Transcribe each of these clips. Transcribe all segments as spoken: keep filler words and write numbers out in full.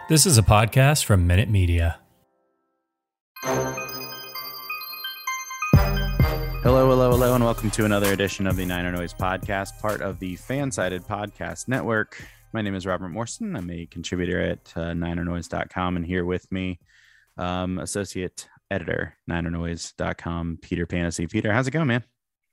This is a podcast from Minute Media. Hello, hello, hello, and welcome to another edition of the Niner Noise podcast, part of the Fansided Podcast Network. My name is Robert Morrison. I'm a contributor at uh, niner noise dot com, and here with me, um, associate editor, niner noise dot com, Peter Panessy. Peter, how's it going, man?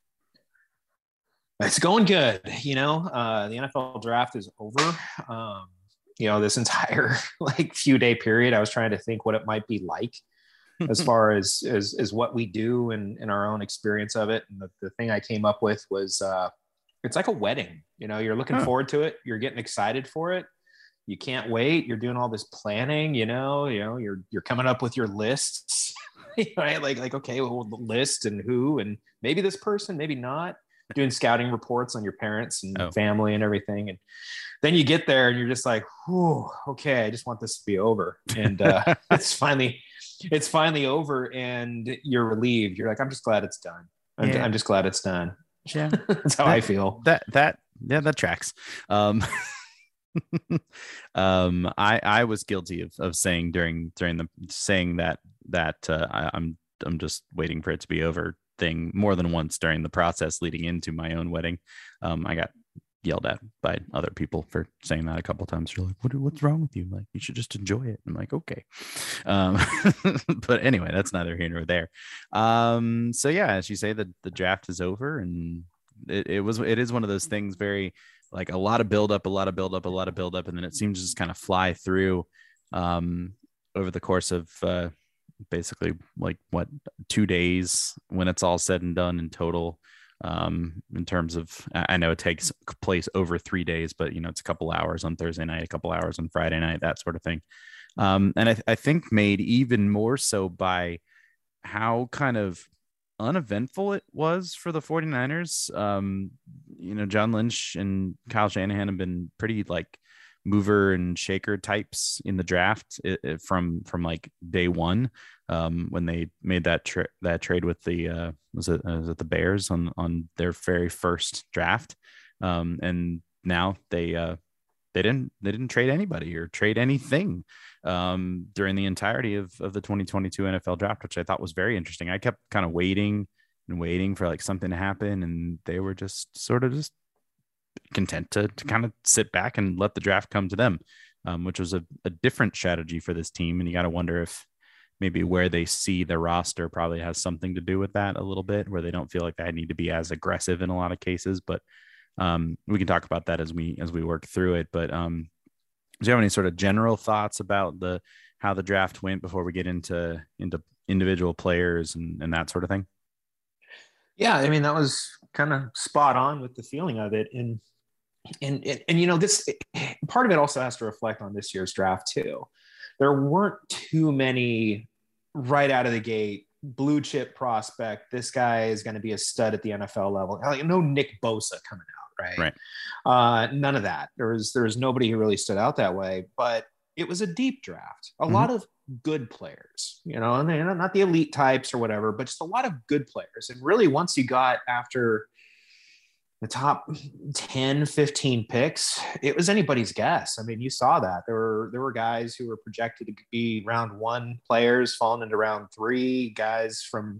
It's going good. You know, uh, the N F L draft is over. Um, you know, this entire like few day period, I was trying to think what it might be like as far as, as, as what we do and, and our own experience of it. And the, the thing I came up with was uh, it's like a wedding. You know, you're looking huh. forward to it. You're getting excited for it. You can't wait. You're doing all this planning, you know, you know, you're, you're coming up with your lists, right? Like, like, okay, well, the list and who, and maybe this person, maybe not. Doing scouting reports on your parents and oh. family and everything. And then you get there and you're just like, whew, okay, I just want this to be over. And uh, it's finally, it's finally over and you're relieved. You're like, I'm just glad it's done. I'm, Yeah. I'm just glad it's done. Yeah. That's how that, I feel. That, that, yeah, that tracks. Um, um, I, I was guilty of, of saying during, during the saying that, that uh, I, I'm, I'm just waiting for it to be over thing more than once during the process leading into my own wedding. Um, I got yelled at by other people for saying that a couple of times. You're like, what, what's wrong with you? Like, you should just enjoy it. I'm like, okay. Um, but anyway, that's neither here nor there. Um, so yeah, as you say, the, the draft is over, and it, it was, it is one of those things very like a lot of build up, a lot of build up, a lot of build up. And then it seems to just kind of fly through um, over the course of, uh, basically like what two days when it's all said and done in total. Um, in terms of, I know it takes place over three days, but you know, it's a couple hours on Thursday night, a couple hours on Friday night, that sort of thing. Um, and I, th- I think made even more so by how kind of uneventful it was for the 49ers. Um, you know, John Lynch and Kyle Shanahan have been pretty like mover and shaker types in the draft it, it, from from like day one, um, when they made that tra- that trade with the uh, was it uh, was it the Bears on on their very first draft, um, and now they uh, they didn't they didn't trade anybody or trade anything um, during the entirety of of the twenty twenty-two N F L draft, which I thought was very interesting. I kept kind of waiting and waiting for like something to happen, and they were just sort of just content to, to kind of sit back and let the draft come to them, um, which was a, a different strategy for this team. And you got to wonder if maybe where they see the roster probably has something to do with that a little bit, where they don't feel like they need to be as aggressive in a lot of cases. But um, we can talk about that as we as we work through it. But um, do you have any sort of general thoughts about the how the draft went before we get into into individual players and, and that sort of thing? Yeah, I mean, that was kind of spot on with the feeling of it. And, and, and, and, you know, this part of it also has to reflect on this year's draft too. There weren't too many right out of the gate blue chip prospect. This guy is going to be a stud at the N F L level. Like, no Nick Bosa coming out, right? Right. Uh, none of that. There was, there was nobody who really stood out that way, but it was a deep draft, a mm-hmm. lot of good players, you know, and they're not the elite types or whatever, but just a lot of good players. And really, once you got after the top ten, fifteen picks, it was anybody's guess. I mean, you saw that there were, there were guys who were projected to be round one players falling into round three, guys from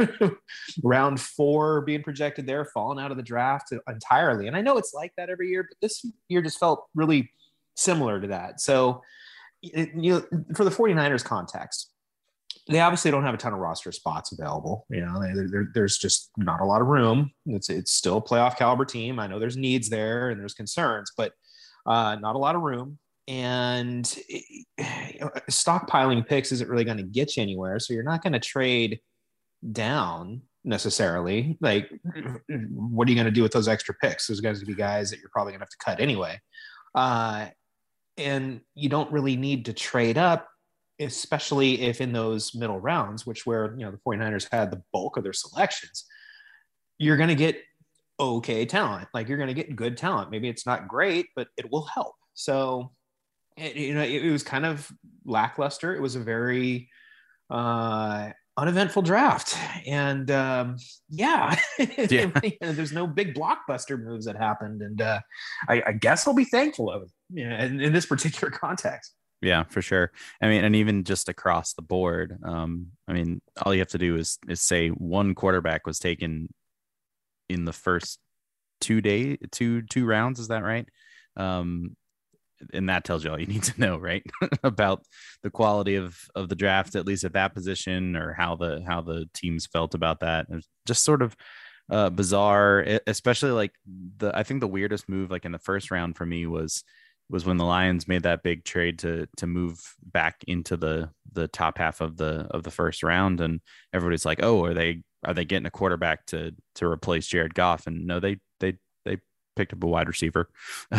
round four being projected there, falling out of the draft entirely. And I know it's like that every year, but this year just felt really similar to that. So, it, you know, for the 49ers context, they obviously don't have a ton of roster spots available. You know, they, there, there's just not a lot of room. It's it's still a playoff caliber team. I know there's needs there and there's concerns, but uh, not a lot of room. And it, you know, stockpiling picks isn't really going to get you anywhere. So you're not going to trade down necessarily. Like, what are you going to do with those extra picks? There's going to be guys that you're probably going to have to cut anyway. Uh, and you don't really need to trade up, especially if in those middle rounds, which where, you know, the 49ers had the bulk of their selections, you're going to get okay talent. Like, you're going to get good talent. Maybe it's not great, but it will help. So, it, you know, it, it was kind of lackluster. It was a very uh, uneventful draft. And um, yeah, yeah. There's no big blockbuster moves that happened. And uh, I, I guess I'll be thankful of it, yeah, in, in this particular context. Yeah, for sure. I mean, and even just across the board, um, I mean, all you have to do is is say one quarterback was taken in the first two day, two two rounds. Is that right? Um, and that tells you all you need to know, right? About the quality of of the draft, at least at that position, or how the how the teams felt about that. It's just sort of uh, bizarre, e- especially like the I think the weirdest move like in the first round for me was was when the Lions made that big trade to to move back into the the top half of the of the first round, and everybody's like, oh, are they are they getting a quarterback to to replace Jared Goff? And no, they they they picked up a wide receiver,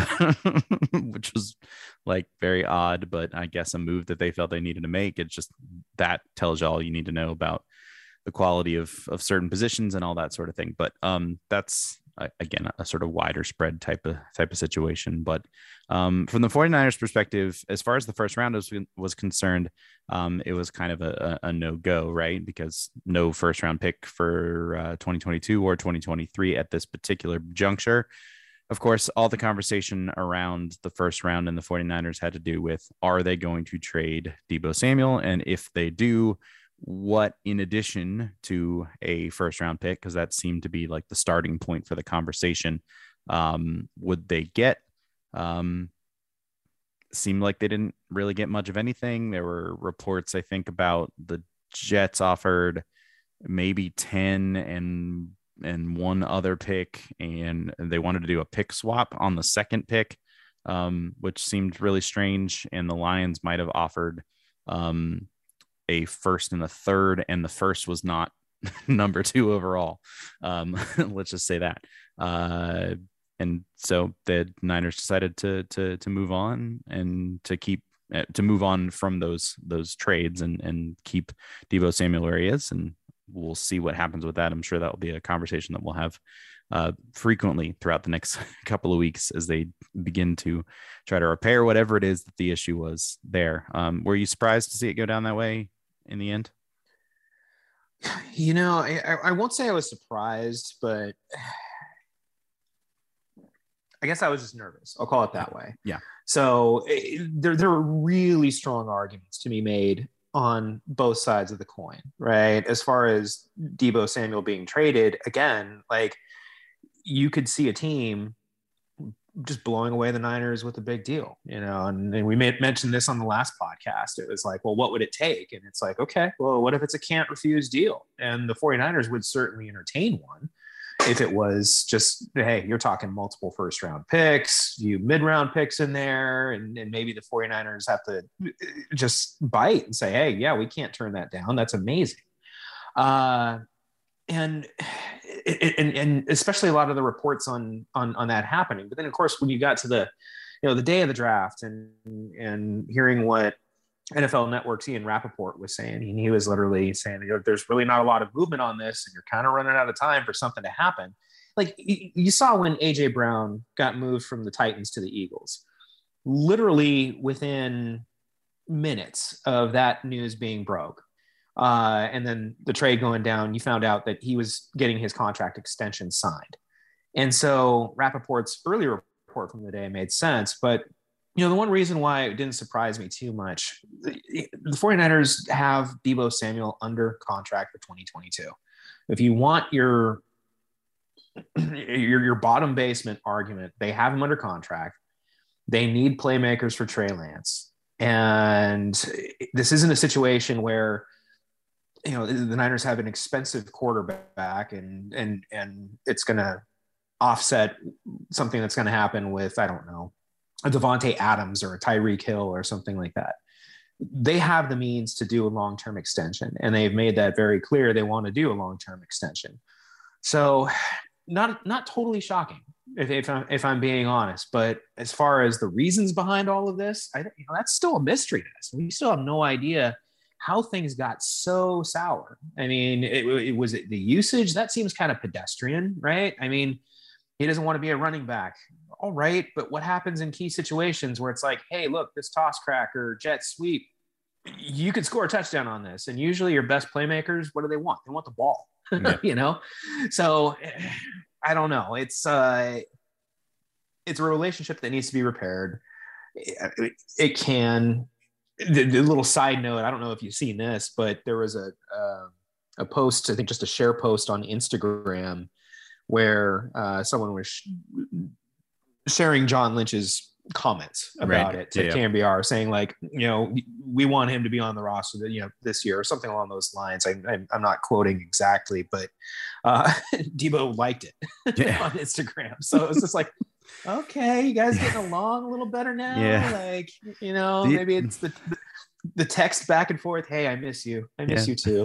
which was like very odd, but I guess a move that they felt they needed to make. It's just that tells you all you need to know about the quality of of certain positions and all that sort of thing. But um, that's uh, again a sort of wider spread type of type of situation. But um, from the 49ers perspective, as far as the first round was was concerned, um, it was kind of a, a no go, right? Because no first round pick for uh, twenty twenty-two or twenty twenty-three at this particular juncture. Of course, all the conversation around the first round and the 49ers had to do with, are they going to trade Deebo Samuel? And if they do, what in addition to a first round pick, because that seemed to be like the starting point for the conversation, um, would they get? Um, seemed like they didn't really get much of anything. There were reports, I think, about the Jets offered maybe ten and and one other pick, and they wanted to do a pick swap on the second pick, um, which seemed really strange. And the Lions might have offered um, a first and a third, and the first was not number two overall. Um, let's just say that. Uh, and so the Niners decided to to to move on and to keep to move on from those those trades and and keep Deebo Samuel where he is, and we'll see what happens with that. I'm sure that will be a conversation that we'll have uh, frequently throughout the next couple of weeks as they begin to try to repair whatever it is that the issue was there. Um, were you surprised to see it go down that way in the end? You know, I, I won't say I was surprised, but I guess I was just nervous. I'll call it that way. Yeah. So it, there, there were really strong arguments to be made on both sides of the coin, right? As far as Deebo Samuel being traded, again, like you could see a team just blowing away the Niners with a big deal, you know, and, and we made, mentioned this on the last podcast. It was like, well, what would it take? And it's like, okay, well, what if it's a can't refuse deal? And the 49ers would certainly entertain one if it was just, hey, you're talking multiple first round picks, you mid round picks in there, and, and maybe the 49ers have to just bite and say, hey, yeah, we can't turn that down. That's amazing. Uh, and, and, and especially a lot of the reports on, on, on that happening. But then of course, when you got to the, you know, the day of the draft and, and hearing what N F L Network's Ian Rappaport was saying, and he was literally saying, you know, there's really not a lot of movement on this, and you're kind of running out of time for something to happen. Like you, you saw when A J Brown got moved from the Titans to the Eagles, literally within minutes of that news being broke, uh, and then the trade going down, you found out that he was getting his contract extension signed. And so Rappaport's earlier report from the day made sense, but you know, the one reason why it didn't surprise me too much, the 49ers have Deebo Samuel under contract for twenty twenty-two. If you want your, your, your bottom basement argument, they have him under contract. They need playmakers for Trey Lance. And this isn't a situation where, you know, the Niners have an expensive quarterback and, and, and it's going to offset something that's going to happen with, I don't know, a Devontae Adams or a Tyreek Hill or something like that. They have the means to do a long-term extension, and they've made that very clear. They want to do a long-term extension. So not, not totally shocking if, if I'm, if I'm being honest, but as far as the reasons behind all of this, I, you know, that's still a mystery to us. We still have no idea how things got so sour. I mean, it, it was it the usage that seems kind of pedestrian, right? I mean, he doesn't want to be a running back. All right. But what happens in key situations where it's like, hey, look, this toss cracker, jet sweep, you could score a touchdown on this. And usually your best playmakers, what do they want? They want the ball, yeah. you know? So I don't know. It's, uh, it's a relationship that needs to be repaired. It, it can, the, the little side note, I don't know if you've seen this, but there was a uh, a post, I think just a share post on Instagram where uh, someone was sh- sharing John Lynch's comments about right. it to yeah, K N B R, saying like, you know, we want him to be on the roster, you know, this year or something along those lines. I, I, I'm not quoting exactly, but uh, Debo liked it yeah. on Instagram. So it was just like, okay, you guys getting along a little better now. Yeah. Like, you know, The, maybe it's the, the the text back and forth. Hey, I miss you. I miss yeah. you too.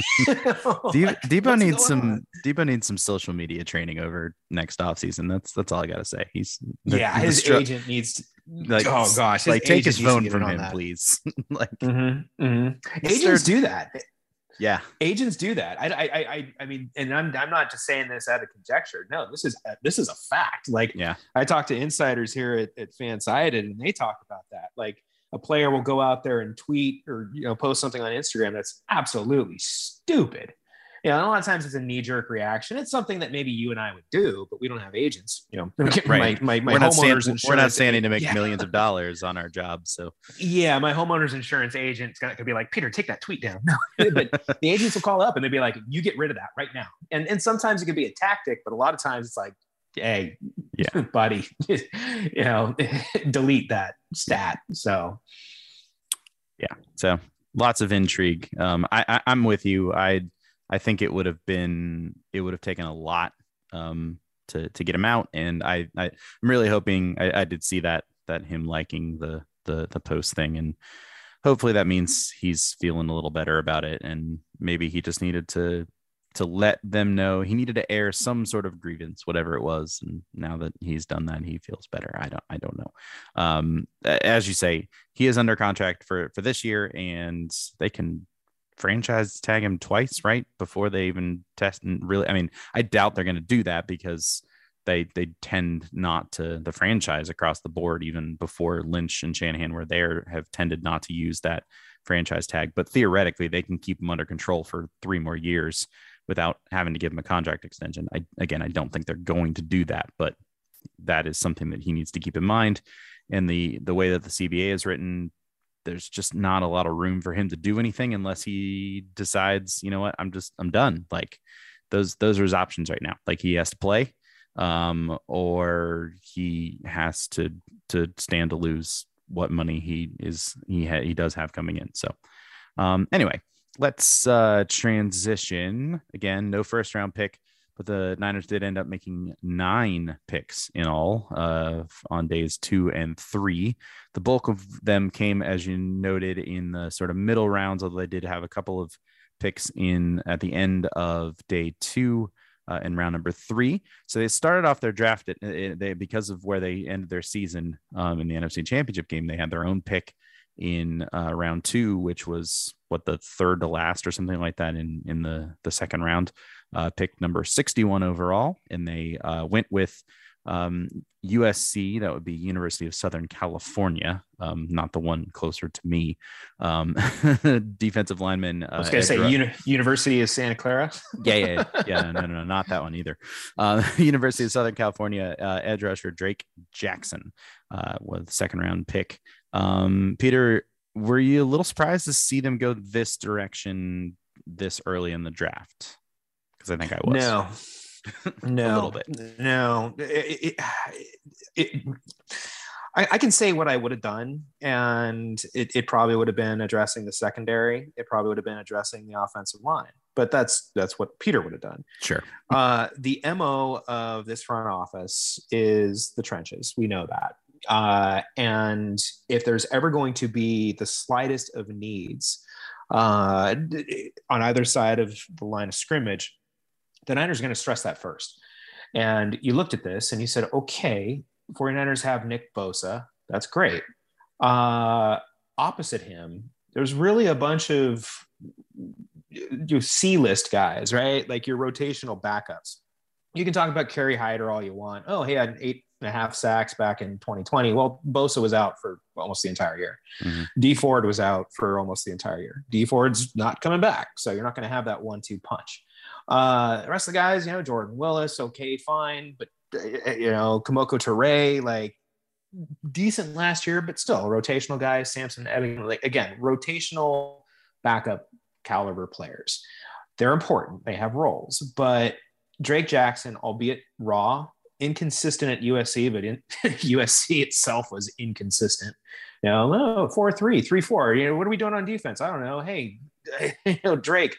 De- like, Debo needs some on? Debo needs some social media training over next offseason. That's that's all I gotta say. He's the, yeah, the his stru- agent needs to, like, oh gosh, his like take his needs to phone get from in on him, that. please. like Mm-hmm, mm-hmm. Agents start- do that. Yeah, agents do that. I, I, I, I mean, and I'm, I'm not just saying this out of conjecture. No, this is, this is a fact. Like, yeah, I talked to insiders here at, at Fansided, and they talk about that. Like, a player will go out there and tweet or, you know, post something on Instagram that's absolutely stupid. You know, and a lot of times it's a knee-jerk reaction. It's something that maybe you and I would do, but we don't have agents. You know, right. my, my, my we're not homeowners stand, insurance. We're not standing to make yeah. millions of dollars on our job. So yeah, my homeowner's insurance agent's gonna be like, Peter, take that tweet down. No, but the agents will call up and they'll be like, you get rid of that right now. And and sometimes it can be a tactic, but a lot of times it's like, hey, yeah, buddy, you know, delete that stat. So yeah, so lots of intrigue. Um, I, I I'm with you. I I think it would have been it would have taken a lot um to to get him out, and I, I I'm really hoping I, I did see that that him liking the the the post thing, and hopefully that means he's feeling a little better about it, and maybe he just needed to to let them know he needed to air some sort of grievance, whatever it was, and now that he's done that, he feels better. I don't I don't know. Um, as you say, he is under contract for for this year, and they can franchise tag him twice, right, before they even test. And really, I mean, I doubt they're going to do that because they they tend not to, the franchise across the board, even before Lynch and Shanahan were there, have tended not to use that franchise tag. But theoretically, they can keep him under control for three more years without having to give him a contract extension. I again, I don't think they're going to do that, but that is something that he needs to keep in mind. And the the way that the C B A is written, there's just not a lot of room for him to do anything unless he decides, you know what, I'm just, I'm done. Like those, those are his options right now. Like he has to play um, or he has to, to stand to lose what money he is, he ha- he does have coming in. So um, anyway, let's uh, transition again, no first round pick, but the Niners did end up making nine picks in all uh, on days two and three. The bulk of them came, as you noted, in the sort of middle rounds, although they did have a couple of picks in at the end of day two uh, in round number three. So they started off their draft at, they, because of where they ended their season um, in the N F C Championship game. They had their own pick in uh, round two, which was what, the third to last or something like that in, in the, the second round. Uh, pick number sixty-one overall, and they uh, went with um, U S C. That would be University of Southern California, um, not the one closer to me. Um, defensive lineman. Uh, I was going to say Ru- Uni- University of Santa Clara. yeah, yeah, yeah. No, no, no, not that one either. Uh, University of Southern California uh, edge rusher Drake Jackson uh, was the second round pick. Um, Peter, were you a little surprised to see them go this direction this early in the draft? Because I think I was. No, no, a little bit. No, it, it, it, I, I can say what I would have done, and it, it probably would have been addressing the secondary. It probably would have been addressing the offensive line. But that's that's what Peter would have done. Sure. Uh, the M O of this front office is the trenches. We know that. Uh, and if there's ever going to be the slightest of needs uh, on either side of the line of scrimmage, the Niners are going to stress that first. And you looked at this and you said, okay, 49ers have Nick Bosa. That's great. Uh, opposite him, there's really a bunch of you C-list guys, right? Like your rotational backups. You can talk about Kerry Hyder all you want. Oh, he had eight and a half sacks back in twenty twenty. Well, Bosa was out for almost the entire year. Mm-hmm. D Ford was out for almost the entire year. D Ford's not coming back. So you're not going to have that one two punch. Uh, the rest of the guys, you know, Jordan Willis, okay, fine. But, uh, you know, Kamoko Toure, like, decent last year, but still rotational guys. Samson, Ebbing, like, again, rotational backup caliber players. They're important. They have roles, but Drake Jackson, albeit raw, inconsistent at U S C, but in U S C itself was inconsistent. You know, no, four, three, three, four. You know, what are we doing on defense? I don't know. Hey, you know, Drake,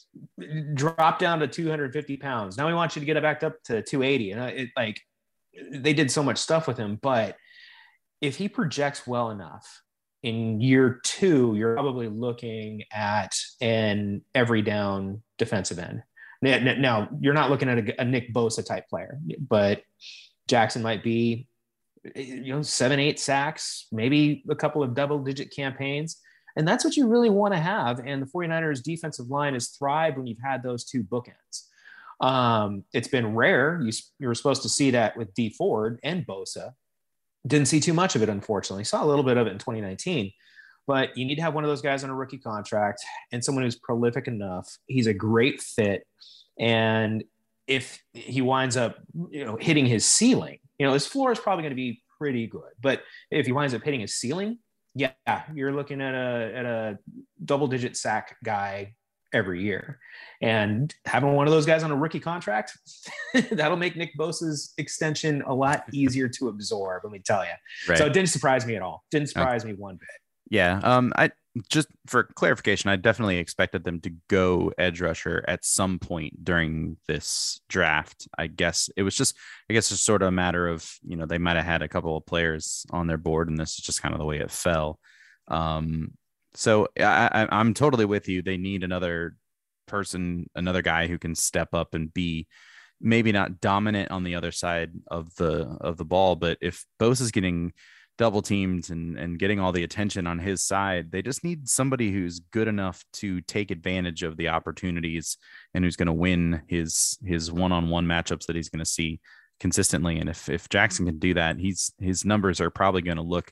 drop down to two hundred fifty pounds. Now we want you to get it back up to two eighty. And it, like, they did so much stuff with him, but if he projects well enough in year two, you're probably looking at an every down defensive end. Now, you're not looking at a, a Nick Bosa type player, but Jackson might be, you know, seven, eight sacks, maybe a couple of double digit campaigns. And that's what you really want to have. And the 49ers defensive line has thrived when you've had those two bookends. Um, it's been rare. You, you were supposed to see that with Dee Ford and Bosa. Didn't see too much of it, unfortunately. Saw a little bit of it in twenty nineteen. But you need to have one of those guys on a rookie contract and someone who's prolific enough. He's a great fit. And if he winds up, you know, hitting his ceiling, you know, his floor is probably going to be pretty good. But if he winds up hitting his ceiling, yeah, you're looking at a at a double digit sack guy every year. And having one of those guys on a rookie contract, that'll make Nick Bosa's extension a lot easier to absorb, let me tell you. Right. So it didn't surprise me at all. Didn't surprise okay. me one bit. Yeah. Um, I just for clarification, I definitely expected them to go edge rusher at some point during this draft. I guess it was just, I guess it's sort of a matter of, you know, they might have had a couple of players on their board and this is just kind of the way it fell. Um, so I, I, I'm totally with you. They need another person, another guy who can step up and be maybe not dominant on the other side of the, of the ball, but if Bosa is getting double teamed and, and getting all the attention on his side, they just need somebody who's good enough to take advantage of the opportunities and who's going to win his, his one-on-one matchups that he's going to see consistently. And if, if Jackson can do that, he's, his numbers are probably going to look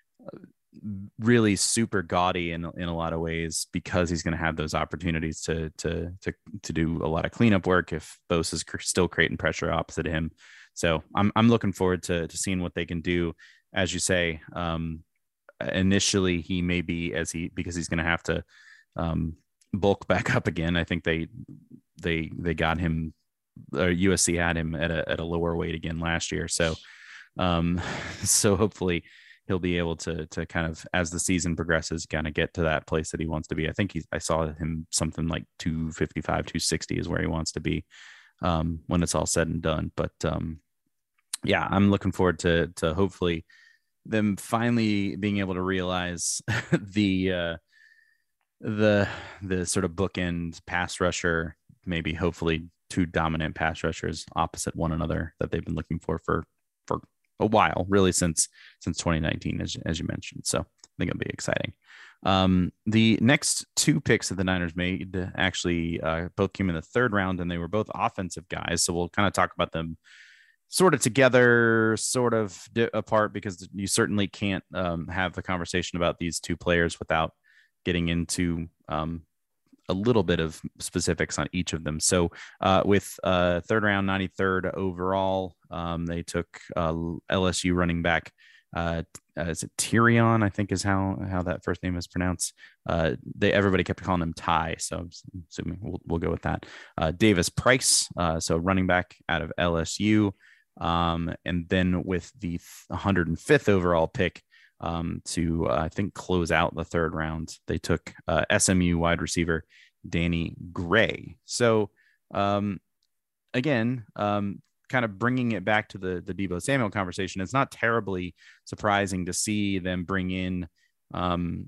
really super gaudy in, in a lot of ways because he's going to have those opportunities to, to, to, to do a lot of cleanup work if Bosa is still creating pressure opposite of him. So I'm, I'm looking forward to, to seeing what they can do. As you say, um, initially he may be as he because he's going to have to um, bulk back up again. I think they they they got him. Or U S C had him at a at a lower weight again last year. So um, so hopefully he'll be able to to kind of as the season progresses, kind of get to that place that he wants to be. I think he's I saw him something like two fifty-five, two sixty is where he wants to be um, when it's all said and done. But um, yeah, I'm looking forward to to hopefully them finally being able to realize the uh, the the sort of bookend pass rusher, maybe hopefully two dominant pass rushers opposite one another that they've been looking for for for a while, really since since twenty nineteen, as as you mentioned. So I think it'll be exciting. Um, the next two picks that the Niners made actually uh, both came in the third round, and they were both offensive guys. So we'll kind of talk about them sort of together, sort of di- apart, because you certainly can't um, have the conversation about these two players without getting into um, a little bit of specifics on each of them. So uh, with uh, third round, ninety-third overall, um, they took uh, L S U running back. Uh, uh, is it Tyrion? I think is how how that first name is pronounced. Uh, they everybody kept calling him Ty, so I'm assuming we'll we'll go with that. Uh, Davis Price, uh, so running back out of L S U. Um, and then with the one hundred fifth overall pick um, to, uh, I think, close out the third round, they took uh, S M U wide receiver Danny Gray. So, um, again, um, kind of bringing it back to the, the Deebo Samuel conversation, it's not terribly surprising to see them bring in um,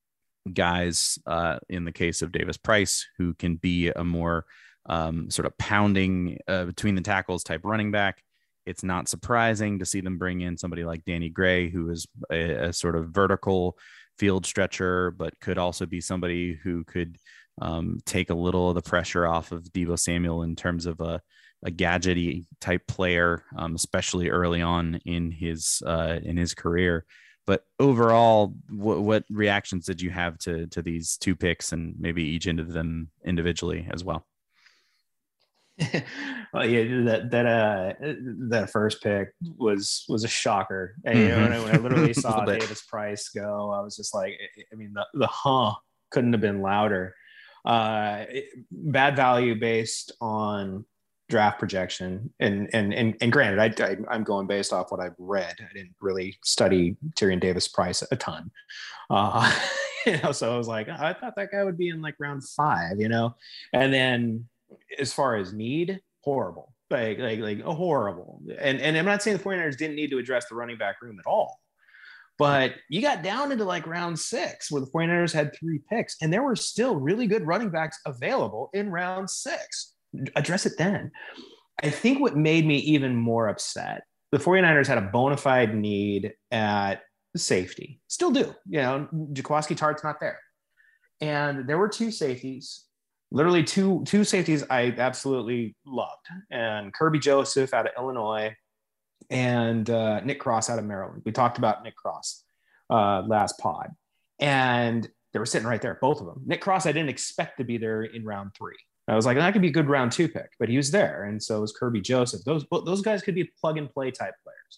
guys uh, in the case of Davis Price, who can be a more um, sort of pounding uh, between the tackles type running back. It's not surprising to see them bring in somebody like Danny Gray, who is a, a sort of vertical field stretcher, but could also be somebody who could um, take a little of the pressure off of Deebo Samuel in terms of a, a gadgety type player, um, especially early on in his uh, in his career. But overall, w- what reactions did you have to to these two picks, and maybe each into them individually as well? Well, yeah, that that uh that first pick was was a shocker. And, you know, when I, when I literally saw Davis Price go, I was just like, I mean, the the huh couldn't have been louder. Uh, it, bad value based on draft projection, and and and and granted, I, I I'm going based off what I've read. I didn't really study Tyrion Davis Price a ton. Uh, you know, so I was like, oh, I thought that guy would be in like round five, you know, and then as far as need, horrible, like, like, like a horrible. And, and I'm not saying the 49ers didn't need to address the running back room at all, but you got down into like round six where the 49ers had three picks and there were still really good running backs available in round six. Address it then. I think what made me even more upset, the 49ers had a bona fide need at safety, still do, you know, Jaquiski Tartt's not there. And there were two safeties, literally two two safeties I absolutely loved, and Kirby Joseph out of Illinois and uh, Nick Cross out of Maryland. We talked about Nick Cross uh, last pod, and they were sitting right there, both of them. Nick Cross, I didn't expect to be there in round three. I was like, that could be a good round two pick, but he was there, and so was Kirby Joseph. Those those guys could be plug and play type players.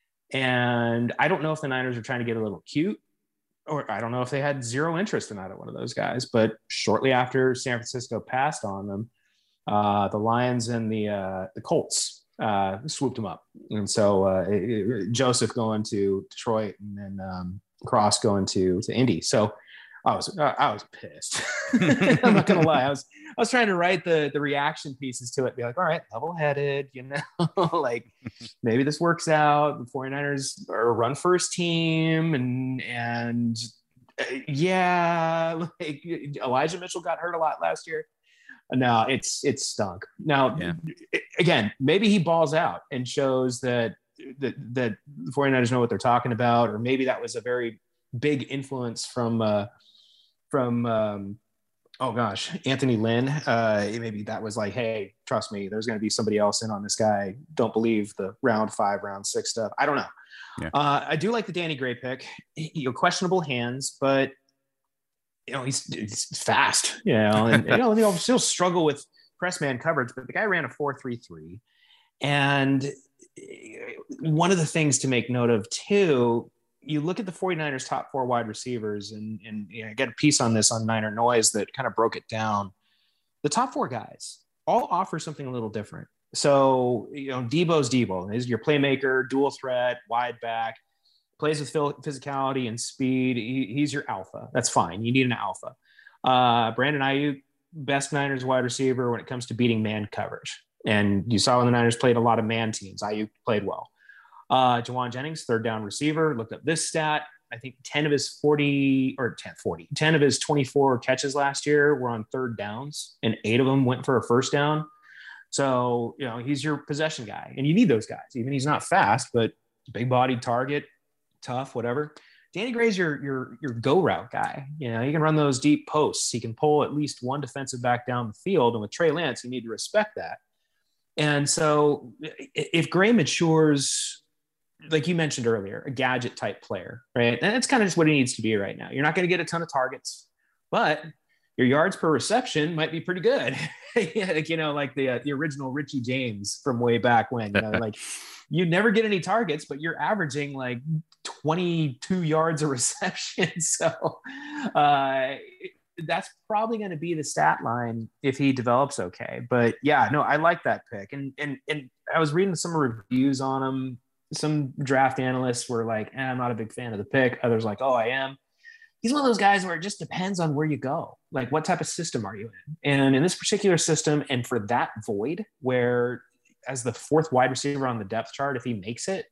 And I don't know if the Niners are trying to get a little cute, or I don't know if they had zero interest in either one of those guys. But shortly after San Francisco passed on them, uh, the Lions and the uh, the Colts uh, swooped them up. And so uh, it, it, Joseph going to Detroit, and then um, Cross going to to Indy. So I was I was pissed. I'm not gonna lie. I was I was trying to write the the reaction pieces to it, be like, all right, level-headed, you know, like maybe this works out. The 49ers are a run first team, and and uh, yeah, like Elijah Mitchell got hurt a lot last year. No, it's it's stunk. Now, yeah. Again, maybe he balls out and shows that that that the 49ers know what they're talking about, or maybe that was a very big influence from uh, from um, oh gosh, Anthony Lynn. Uh, maybe that was like, hey, trust me, there's going to be somebody else in on this guy. Don't believe the round five, round six stuff. I don't know. Yeah. Uh, I do like the Danny Gray pick. You know, questionable hands, but you know he's, he's fast. You know, and you know he'll still struggle with press man coverage, but the guy ran a four three three, and one of the things to make note of too. You look at the 49ers top four wide receivers, and, and you know, I got a piece on this on Niner Noise that kind of broke it down. The top four guys all offer something a little different. So, you know, Debo's Debo. He's your playmaker, dual threat, wide back, plays with physicality and speed. He, he's your alpha. That's fine. You need an alpha. Uh, Brandon Aiyuk, best Niners wide receiver when it comes to beating man coverage. And you saw when the Niners played a lot of man teams, Aiyuk played well. Uh, Jawan Jennings, third down receiver, looked up this stat. I think ten of his forty or ten, forty, ten of his twenty-four catches last year were on third downs, and eight of them went for a first down. So, you know, he's your possession guy, and you need those guys. Even he's not fast, but big bodied target, tough, whatever. Danny Gray's your, your, your go route guy. You know, he can run those deep posts. He can pull at least one defensive back down the field. And with Trey Lance, you need to respect that. And so if Gray matures, like you mentioned earlier, a gadget type player, right? And that's kind of just what he needs to be right now. You're not going to get a ton of targets, but your yards per reception might be pretty good. Like, you know, like the, uh, the original Richie James from way back when, you know, like you never get any targets, but you're averaging like twenty-two yards a reception. So uh, that's probably going to be the stat line if he develops okay. But yeah, no, I like that pick. And, and, and I was reading some reviews on him. Some draft analysts were like, eh, I'm not a big fan of the pick. Others like, oh, I am. He's one of those guys where it just depends on where you go. Like, what type of system are you in? And in this particular system, and for that void, where as the fourth wide receiver on the depth chart, if he makes it,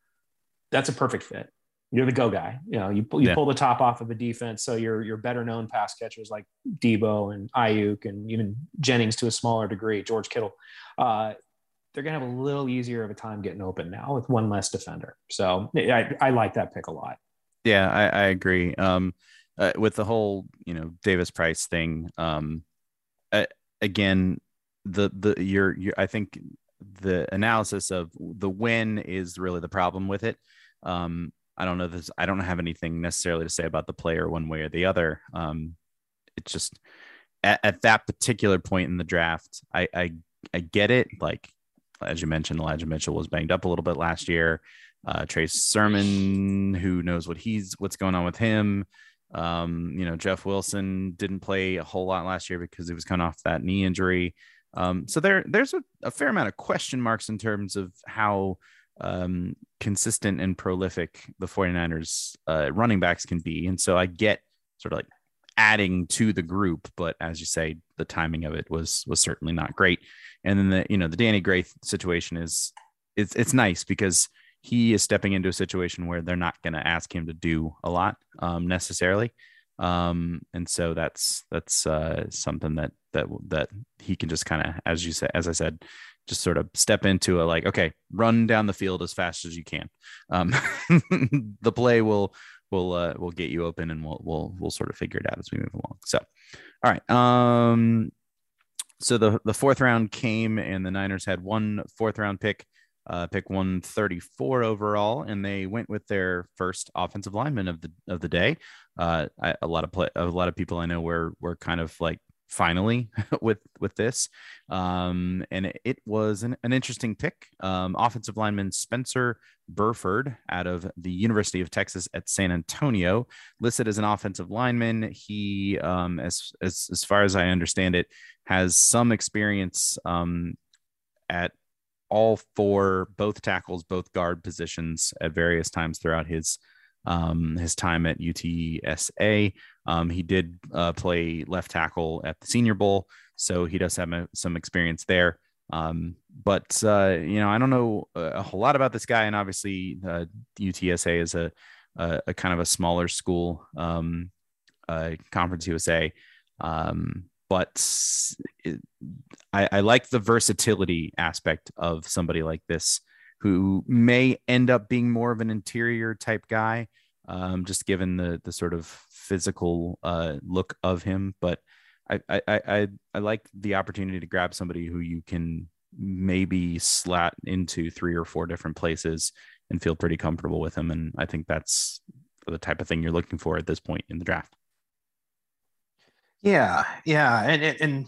that's a perfect fit. You're the go guy. You know, you pull, you yeah. pull the top off of a defense. So you're, you're better known pass catchers like Debo and Aiyuk and even Jennings to a smaller degree, George Kittle. Uh, they're going to have a little easier of a time getting open now with one less defender. So I, I like that pick a lot. Yeah, I, I agree. Um, uh, with the whole, you know, Davis Price thing. Um, uh, again, the the your your I think the analysis of the win is really the problem with it. Um, I don't know this. I don't have anything necessarily to say about the player one way or the other. Um, it's just at, at that particular point in the draft, I, I I get it. Like, as you mentioned, Elijah Mitchell was banged up a little bit last year. Uh, Trace Sermon, who knows what he's what's going on with him. Um, you know, Jeff Wilson didn't play a whole lot last year because he was coming off that knee injury. Um, so there, there's a, a fair amount of question marks in terms of how um, consistent and prolific the 49ers uh, running backs can be. And so I get sort of like adding to the group, but as you say, the timing of it was was certainly not great. And then the you know the Danny Gray situation is it's it's nice because he is stepping into a situation where they're not going to ask him to do a lot um, necessarily. Um, and so that's, that's uh, something that, that, that he can just kind of, as you said, as I said, just sort of step into a, like, okay, run down the field as fast as you can. Um, the play will, will, uh, will get you open and we'll, we'll, we'll sort of figure it out as we move along. So, all right. Um, so the, the fourth round came and the Niners had one fourth round pick. Uh, pick one thirty-four overall, and they went with their first offensive lineman of the of the day. Uh, I, a lot of play, a lot of people I know were were kind of like finally with with this, um, and it, it was an, an interesting pick. Um, offensive lineman Spencer Burford out of the University of Texas at San Antonio, listed as an offensive lineman. He, um, as as as far as I understand it, has some experience um, at all four, both tackles, both guard positions at various times throughout his um, his time at U T S A. Um, he did uh, play left tackle at the Senior Bowl, so he does have a, some experience there. Um, but uh, you know, I don't know a whole lot about this guy, and obviously uh, U T S A is a, a, a kind of a smaller school, um, uh, Conference U S A. Um, but it, I, I like the versatility aspect of somebody like this who may end up being more of an interior type guy, um, just given the the sort of physical uh, look of him. But I, I, I, I like the opportunity to grab somebody who you can maybe slat into three or four different places and feel pretty comfortable with him. And I think that's the type of thing you're looking for at this point in the draft. Yeah, yeah, and and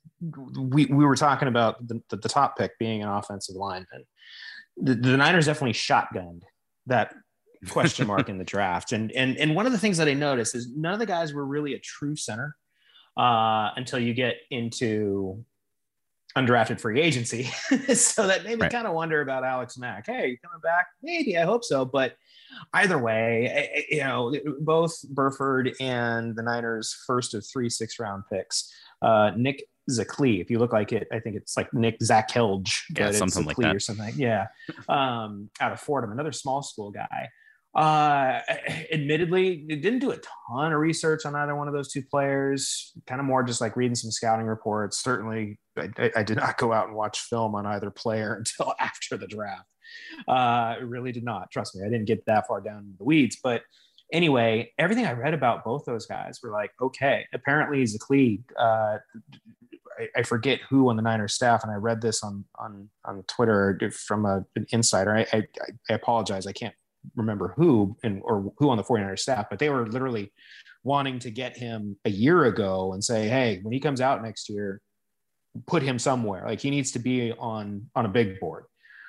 we we were talking about the, the, the top pick being an offensive lineman. The, the Niners definitely shotgunned that question mark in the draft, and and and one of the things that I noticed is none of the guys were really a true center uh, until you get into undrafted free agency. So that made me right. kind of wonder about Alex Mack. Hey, you coming back? Maybe, I hope so, but. Either way, you know, both Burford and the Niners' first of three six-round picks. Uh, Nick Zackly, if you look like it, I think it's like Nick Zakelj, yeah, but something it's like Zackly that. or something. Yeah, um, out of Fordham, another small school guy. Uh, admittedly, didn't do a ton of research on either one of those two players. Kind of more just like reading some scouting reports. Certainly, I, I did not go out and watch film on either player until after the draft. Uh, really did not. Trust me, I didn't get that far down in the weeds. But anyway, everything I read about both those guys were like, okay, apparently Zackly, uh, I, I forget who on the Niners staff, and I read this on on on Twitter from a, an insider. I, I, I apologize, I can't remember who and or who on the 49ers staff, but they were literally wanting to get him a year ago and say, hey, when he comes out next year, put him somewhere. Like he needs to be on on a big board.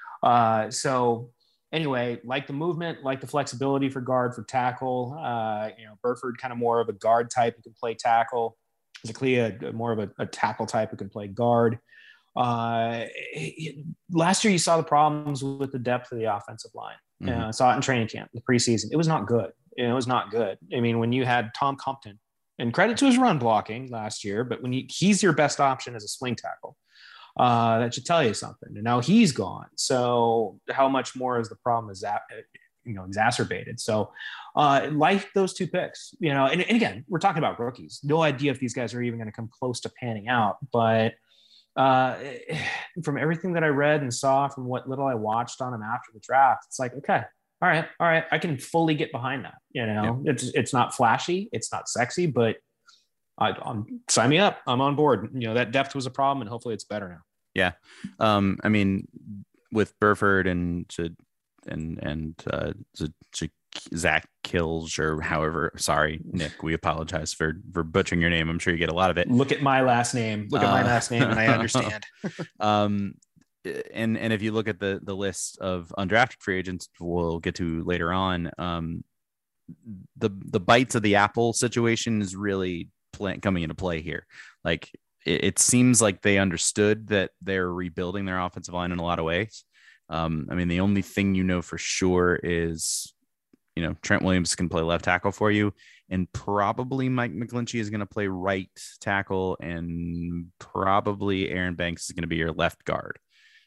Uh, so anyway, like the movement, like the flexibility for guard, for tackle, uh, you know, Burford kind of more of a guard type who can play tackle. Zackly more of a, a tackle type who can play guard. Uh, it, last year you saw the problems with the depth of the offensive line. Mm-hmm. Uh, saw it in training camp, the preseason. It was not good. It was not good. I mean, when you had Tom Compton, and credit to his run blocking last year, but when you, he's your best option as a swing tackle. Uh, that should tell you something. And now he's gone. So how much more is the problem is that, you know, exacerbated? So uh, like those two picks, you know, and, and again, we're talking about rookies. No idea if these guys are even going to come close to panning out. But uh, from everything that I read and saw, from what little I watched on him after the draft, it's like, okay, all right, all right, I can fully get behind that. You know, yeah. it's it's not flashy, it's not sexy, but I, I'm sign me up. I'm on board. You know, that depth was a problem, and hopefully it's better now. Yeah. Um, I mean, with Burford and and and uh, Zach Kilge, or however, sorry, Nick, we apologize for, for butchering your name. I'm sure you get a lot of it. Look at my last name. Look at my uh, last name and I understand. um, and, and if you look at the, the list of undrafted free agents we'll get to later on, um, the, the bites of the apple situation is really play, coming into play here. Like it, it seems like they understood that they're rebuilding their offensive line in a lot of ways. Um, I mean, the only thing you know for sure is, you know, Trent Williams can play left tackle for you, and probably Mike McGlinchey is going to play right tackle, and probably Aaron Banks is going to be your left guard.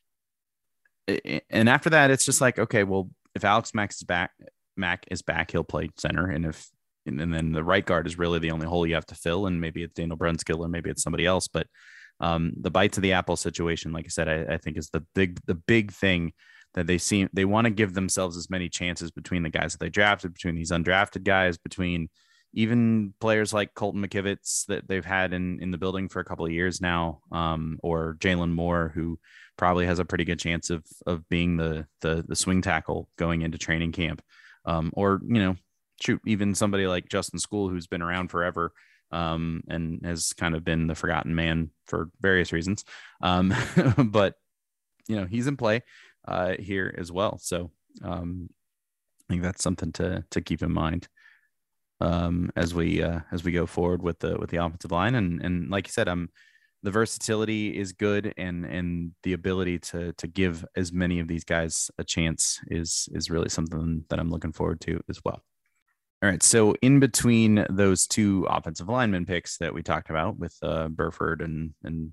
And after that, it's just like, okay, well, if Alex Mack is back, Mack is back, he'll play center, and if and then the right guard is really the only hole you have to fill, and maybe it's Daniel Brunskill or maybe it's somebody else, but. Um, the bites of the apple situation, like I said, I, I think is the big, the big thing that they seem, they want to give themselves as many chances between the guys that they drafted, between these undrafted guys, between even players like Colton McKivitz that they've had in, in the building for a couple of years now, um, or Jalen Moore, who probably has a pretty good chance of, of being the, the, the swing tackle going into training camp. Um, or, you know, shoot, even somebody like Justin School, who's been around forever, um, and has kind of been the forgotten man for various reasons. Um, but, you know, he's in play uh, here as well. So um, I think that's something to to keep in mind um, as we uh, as we go forward with the with the offensive line. And and like you said, um, the versatility is good, and and the ability to to give as many of these guys a chance is is really something that I'm looking forward to as well. All right, so in between those two offensive lineman picks that we talked about with uh, Burford and and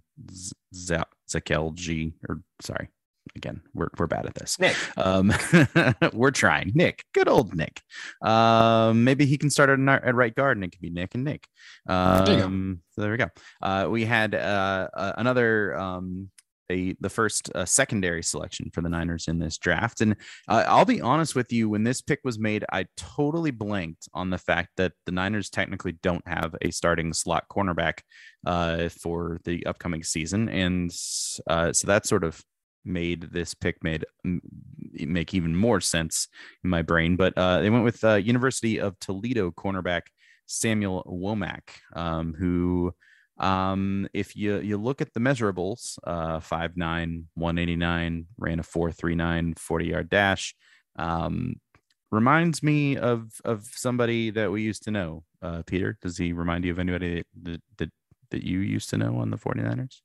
Zakelji, or sorry, again, we're we're bad at this. Nick, um, we're trying. Nick, good old Nick. Um, maybe he can start at, at right guard, and it could be Nick and Nick. Um, there, so there we go. Uh, we had uh, uh, another. Um, A, the first uh, secondary selection for the Niners in this draft. And uh, I'll be honest with you, when this pick was made, I totally blanked on the fact that the Niners technically don't have a starting slot cornerback uh, for the upcoming season. And uh, so that sort of made this pick made make even more sense in my brain. But uh, they went with uh, University of Toledo cornerback Samuel Womack, um, who Um, if you, you look at the measurables, uh, five nine, one eighty-nine, ran a four three nine forty yard dash, um, reminds me of, of somebody that we used to know. Uh, Peter, does he remind you of anybody that, that, that you used to know on the 49ers?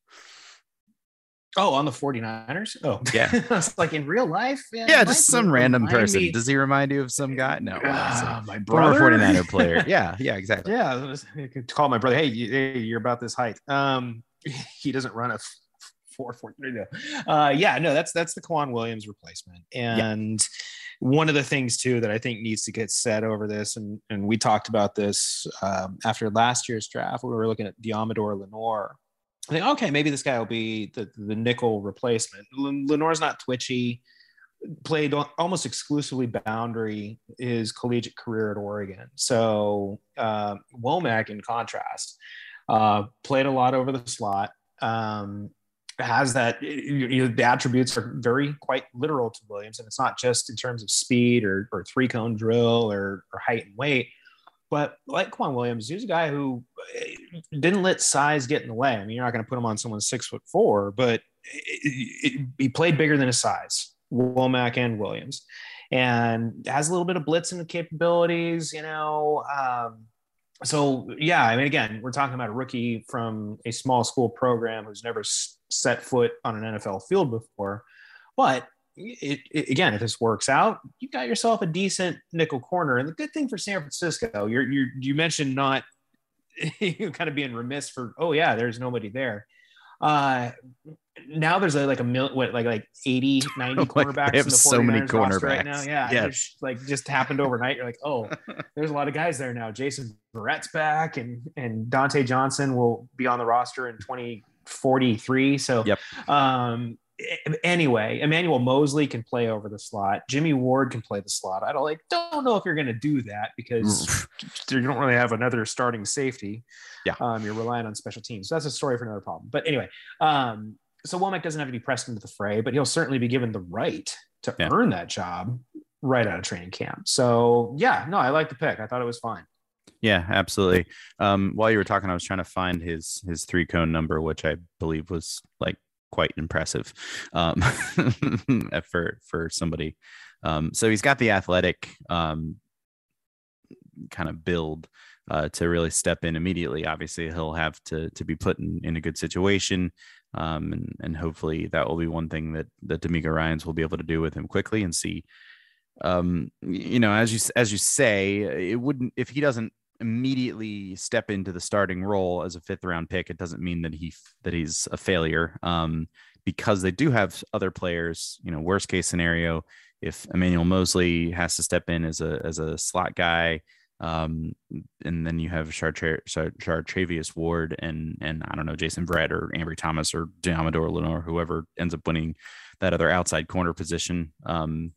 Oh, on the 49ers? Oh, yeah. It's like in real life? Yeah, yeah just some random person. Me. Does he remind you of some guy? No. Uh, my brother. Former 49er player. Yeah, yeah, exactly. Yeah, I could call my brother. Hey, you, hey, you're about this height. Um, he doesn't run a four four three. No. Uh, yeah, no, that's that's the Kwan Williams replacement. And yeah. One of the things too that I think needs to get said over this, and and we talked about this um, after last year's draft, we were looking at Diamador Lenoir. I think, okay, maybe this guy will be the, the nickel replacement. Lenoir's not twitchy, played almost exclusively boundary his collegiate career at Oregon. So uh, Womack, in contrast, uh, played a lot over the slot, um, has that, you know, the attributes are very quite literal to Williams. And it's not just in terms of speed or, or three cone drill or, or height and weight. But like Quan Williams, he was a guy who didn't let size get in the way. I mean, you're not going to put him on someone six foot four, but it, it, he played bigger than his size, Womack and Williams, and has a little bit of blitzing capabilities, you know. Um, so, yeah, I mean, again, we're talking about a rookie from a small school program who's never set foot on an N F L field before. But It, it, again, if this works out, you got yourself a decent nickel corner. And the good thing for San Francisco, you're, you're you mentioned not you kind of being remiss for, oh yeah, there's nobody there. Uh, now there's a, like a million, what, like like eighty, ninety cornerbacks like in the so many cornerbacks right now. Yeah, yes. It's like just happened overnight. You're like, oh, there's a lot of guys there now. Jason Verrett's back, and and Dante Johnson will be on the roster in twenty forty-three. So, yep. um. Anyway, Emmanuel Mosley can play over the slot. Jimmy Ward can play the slot. I don't like don't know if you're going to do that because you don't really have another starting safety. Yeah, um, you're relying on special teams. So that's a story for another problem. But anyway, um, so Womack doesn't have to be pressed into the fray, but he'll certainly be given the right to yeah. earn that job right out of training camp. So yeah, no, I like the pick. I thought it was fine. Yeah, absolutely. Um, while you were talking, I was trying to find his his three cone number, which I believe was like quite impressive um, for for somebody. Um, so he's got the athletic um, kind of build uh, to really step in immediately. Obviously, he'll have to to be put in, in a good situation, um, and and hopefully that will be one thing that that D'Amico Ryans will be able to do with him quickly and see. Um, you know, as you as you say, it wouldn't if he doesn't immediately step into the starting role as a fifth round pick, it doesn't mean that he that he's a failure, um, because they do have other players. You know, worst case scenario, if Emmanuel Mosley has to step in as a as a slot guy, um, and then you have Chartravius Ward and and I don't know, Jason Verrett or Ambry Thomas or Diamador Lenore, whoever ends up winning that other outside corner position. Um,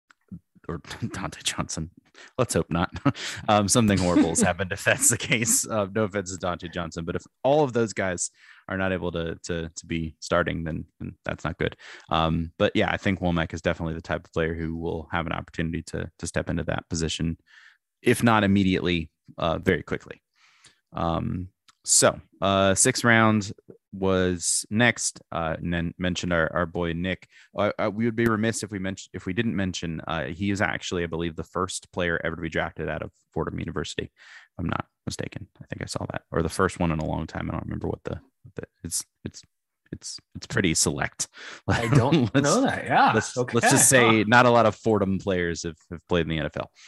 or Dante Johnson. Let's hope not. um, something horrible has happened if that's the case. Uh, no offense to Dante Johnson, but if all of those guys are not able to to to be starting, then, then that's not good. Um, but yeah, I think Womack is definitely the type of player who will have an opportunity to to step into that position, if not immediately, uh, very quickly. Um, so uh, sixth round was next, uh, and then mentioned our, our boy Nick. Uh, uh, we would be remiss if we mentioned if we didn't mention uh, he is actually, I believe, the first player ever to be drafted out of Fordham University. If I'm not mistaken. I think I saw that, or the first one in a long time. I don't remember what the, what the it's it's it's it's pretty select. I don't know that. Yeah, let's okay. let's just say not a lot of Fordham players have, have played in the N F L.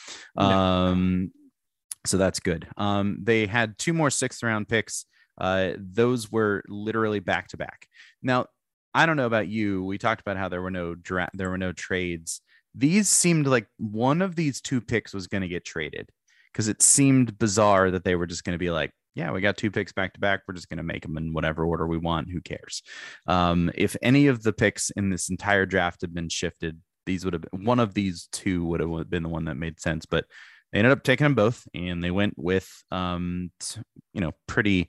Um, no. So that's good. Um, they had two more sixth round picks. Uh, those were literally back to back. Now, I don't know about you. We talked about how there were no dra- there were no trades. These seemed like one of these two picks was going to get traded, because it seemed bizarre that they were just going to be like, yeah, we got two picks back to back. We're just going to make them in whatever order we want. Who cares? Um, if any of the picks in this entire draft had been shifted, these would have been, one of these two would have been the one that made sense. But they ended up taking them both, and they went with, um, you know, pretty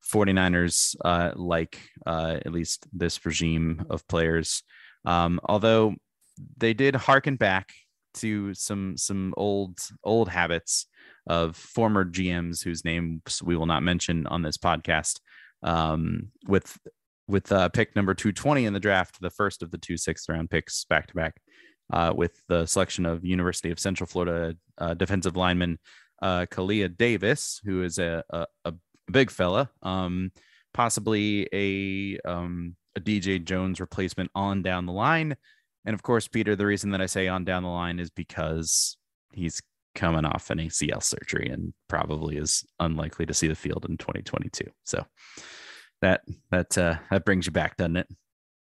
49ers uh, like uh, at least this regime of players. Um, although they did harken back to some some old old habits of former G Ms whose names we will not mention on this podcast. Um, with with uh, pick number two twenty in the draft, the first of the two sixth round picks back to back. Uh, with the selection of University of Central Florida uh, defensive lineman uh, Kalia Davis, who is a, a, a big fella, um, possibly a, um, a D J Jones replacement on down the line. And of course, Peter, the reason that I say on down the line is because he's coming off an A C L surgery and probably is unlikely to see the field in twenty twenty-two. So that that uh, that brings you back, doesn't it?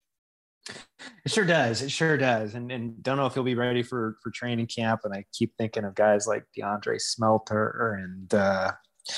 It sure does. It sure does. And and don't know if he'll be ready for for training camp. And I keep thinking of guys like DeAndre Smelter and uh,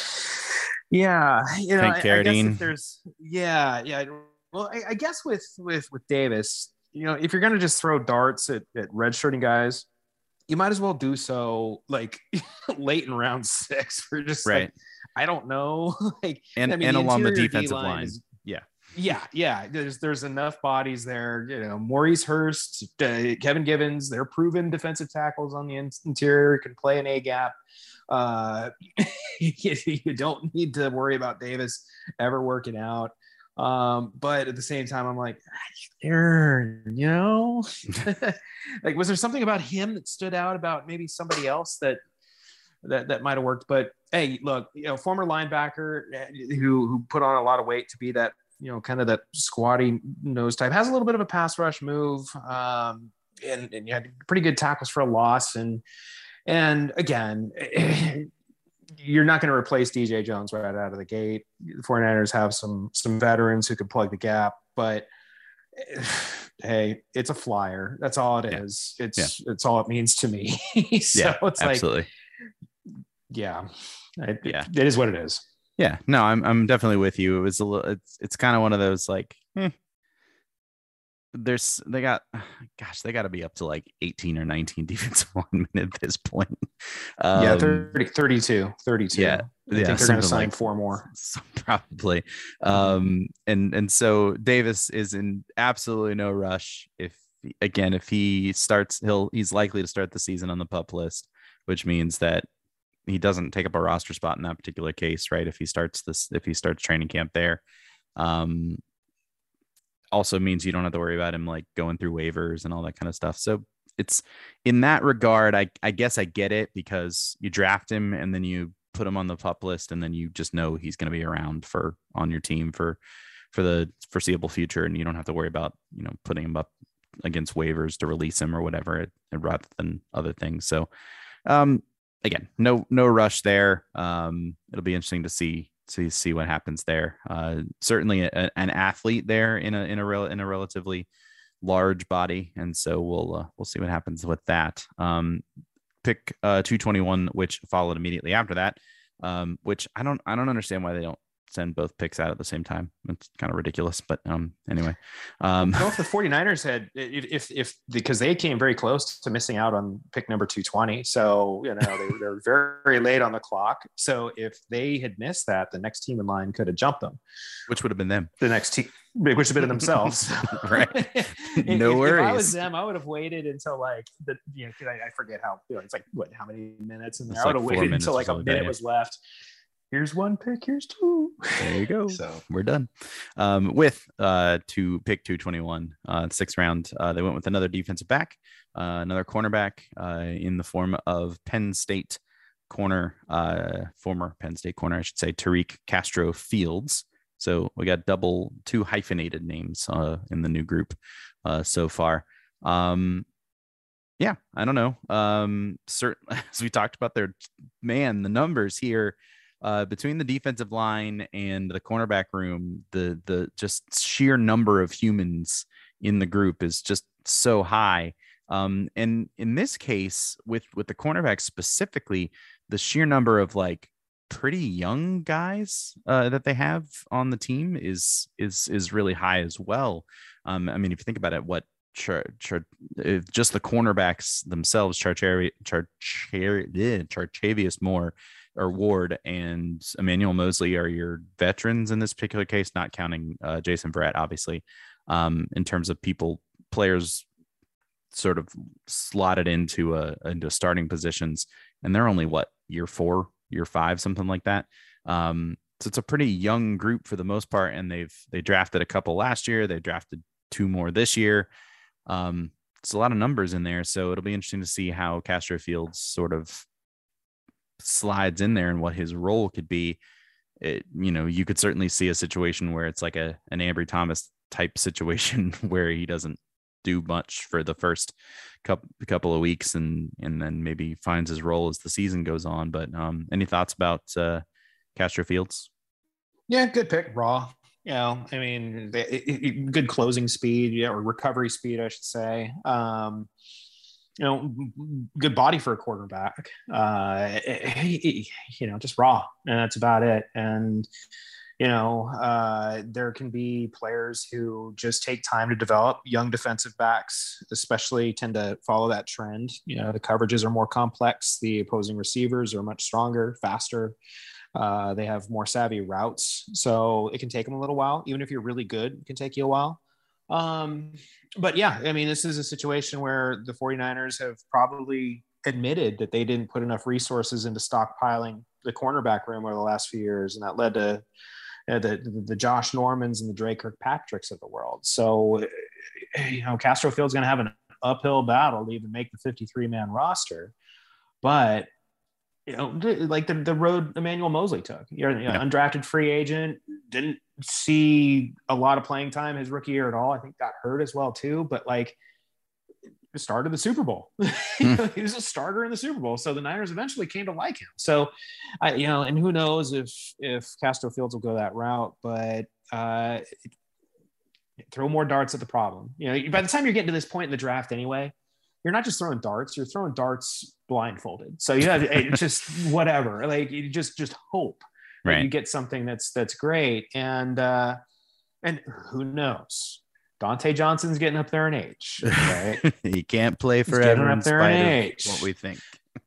yeah, you know, I, I guess if there's yeah, yeah. Well, I, I guess with with with Davis, you know, if you're gonna just throw darts at, at redshirting guys, you might as well do so like late in round six. We're just right. Like, I don't know, like and I mean, and the along the defensive line, is, yeah. Yeah, yeah. There's there's enough bodies there. You know, Maurice Hurst, uh, Kevin Givens. They're proven defensive tackles on the in- interior. Can play an A gap. Uh, you, you don't need to worry about Davis ever working out. Um, but at the same time, I'm like, there, you know, like, was there something about him that stood out about maybe somebody else that that that might have worked? But hey, look, you know, former linebacker who who put on a lot of weight to be that. You know, kind of that squatty nose type, has a little bit of a pass rush move, um, and, and you had pretty good tackles for a loss. And and again, you're not going to replace D J Jones right out of the gate. The 49ers have some some veterans who can plug the gap, but hey, it's a flyer. That's all it is. Yeah. It's yeah. it's all it means to me. So yeah, it's absolutely. Like, yeah, it, yeah, it is what it is. Yeah, no, I'm I'm definitely with you. It was a little, it's it's kind of one of those like, eh. There's they got, gosh, they got to be up to like eighteen or nineteen defensive linemen at this point. Um, yeah, thirty, thirty-two, thirty-two. Yeah, I yeah, think they're going to sign like, four more. Probably. Um, and and so Davis is in absolutely no rush. If again, if he starts, he'll he's likely to start the season on the PUP list, which means that he doesn't take up a roster spot in that particular case, right? If he starts this, if he starts training camp there, um, also means you don't have to worry about him like going through waivers and all that kind of stuff. So it's in that regard, I I guess I get it, because you draft him and then you put him on the PUP list, and then you just know he's going to be around for on your team for for the foreseeable future, and you don't have to worry about, you know, putting him up against waivers to release him or whatever, rather than other things. So um again, no no rush there. Um it'll be interesting to see see see what happens there. Uh certainly a, an athlete there in a in a rel- in a relatively large body, and so we'll uh, we'll see what happens with that. Um pick uh two twenty-one, which followed immediately after that, um which I don't I don't understand why they don't send both picks out at the same time. It's kind of ridiculous, but um anyway. Um well, if the 49ers had if, if if because they came very close to missing out on pick number two twenty, so you know they they're very, very late on the clock. So if they had missed that, the next team in line could have jumped them, which would have been them. The next team, which would have been themselves. Right. No if, worries. If I was them, I would have waited until like the you know I, I forget how you know, it's like what how many minutes, and I would have like waited until like a minute that, yeah. was left. Here's one pick. Here's two. There you go. So we're done. Um, with uh, to pick two twenty-one, uh, sixth round, uh, they went with another defensive back, uh, another cornerback uh, in the form of Penn State corner, uh, former Penn State corner, I should say, Tariq Castro Fields. So we got double two hyphenated names uh, in the new group uh, so far. Um, yeah, I don't know. Um, certain, as we talked about there, man, the numbers here. Uh, between the defensive line and the cornerback room, the the just sheer number of humans in the group is just so high. Um, and in this case, with with the cornerback specifically, the sheer number of like pretty young guys uh, that they have on the team is is is really high as well. Um, I mean, if you think about it, what Char, Char, if just the cornerbacks themselves, Charchavius Char, Char, Charchavius Moore or Ward and Emmanuel Mosley are your veterans in this particular case, not counting uh, Jason Verrett, obviously, um, in terms of people, players sort of slotted into a into starting positions, and they're only what year four, year five, something like that. Um, so it's a pretty young group for the most part, and they've they drafted a couple last year, they drafted two more this year. Um, it's a lot of numbers in there, so it'll be interesting to see how Castro Fields sort of slides in there and what his role could be. It, you know, you could certainly see a situation where it's like a an Ambry Thomas type situation where he doesn't do much for the first couple couple of weeks and and then maybe finds his role as the season goes on. But um, any thoughts about uh, Castro Fields? Yeah, good pick, raw. You know, I mean, it, it, good closing speed, yeah, or recovery speed, I should say. Um, you know, good body for a quarterback. Uh, it, it, you know, just raw, and that's about it. And you know, uh, there can be players who just take time to develop. Young defensive backs, especially, tend to follow that trend. You know, the coverages are more complex. The opposing receivers are much stronger, faster. Uh, they have more savvy routes, so it can take them a little while. Even if you're really good, it can take you a while. Um, but yeah, I mean, this is a situation where the 49ers have probably admitted that they didn't put enough resources into stockpiling the cornerback room over the last few years, and that led to uh, the, the the Josh Normans and the Dre Kirkpatricks of the world. So, you know, Castro Field's going to have an uphill battle to even make the fifty-three man roster, but you know, like the, the road Emmanuel Mosley took. You're an you know, yeah. undrafted free agent, didn't see a lot of playing time his rookie year at all. I think got hurt as well too, but like started the Super Bowl. Mm. He was a starter in the Super Bowl. So the Niners eventually came to like him. So I, you know, and who knows if, if Castro Fields will go that route, but uh, throw more darts at the problem. You know, by the time you're getting to this point in the draft anyway, you're not just throwing darts, you're throwing darts blindfolded. So you have just whatever, like you just, just hope that right. you get something that's, that's great. And, uh, and who knows, Dante Johnson's getting up there in age. Right? He can't play forever in spite in age. Of what we think.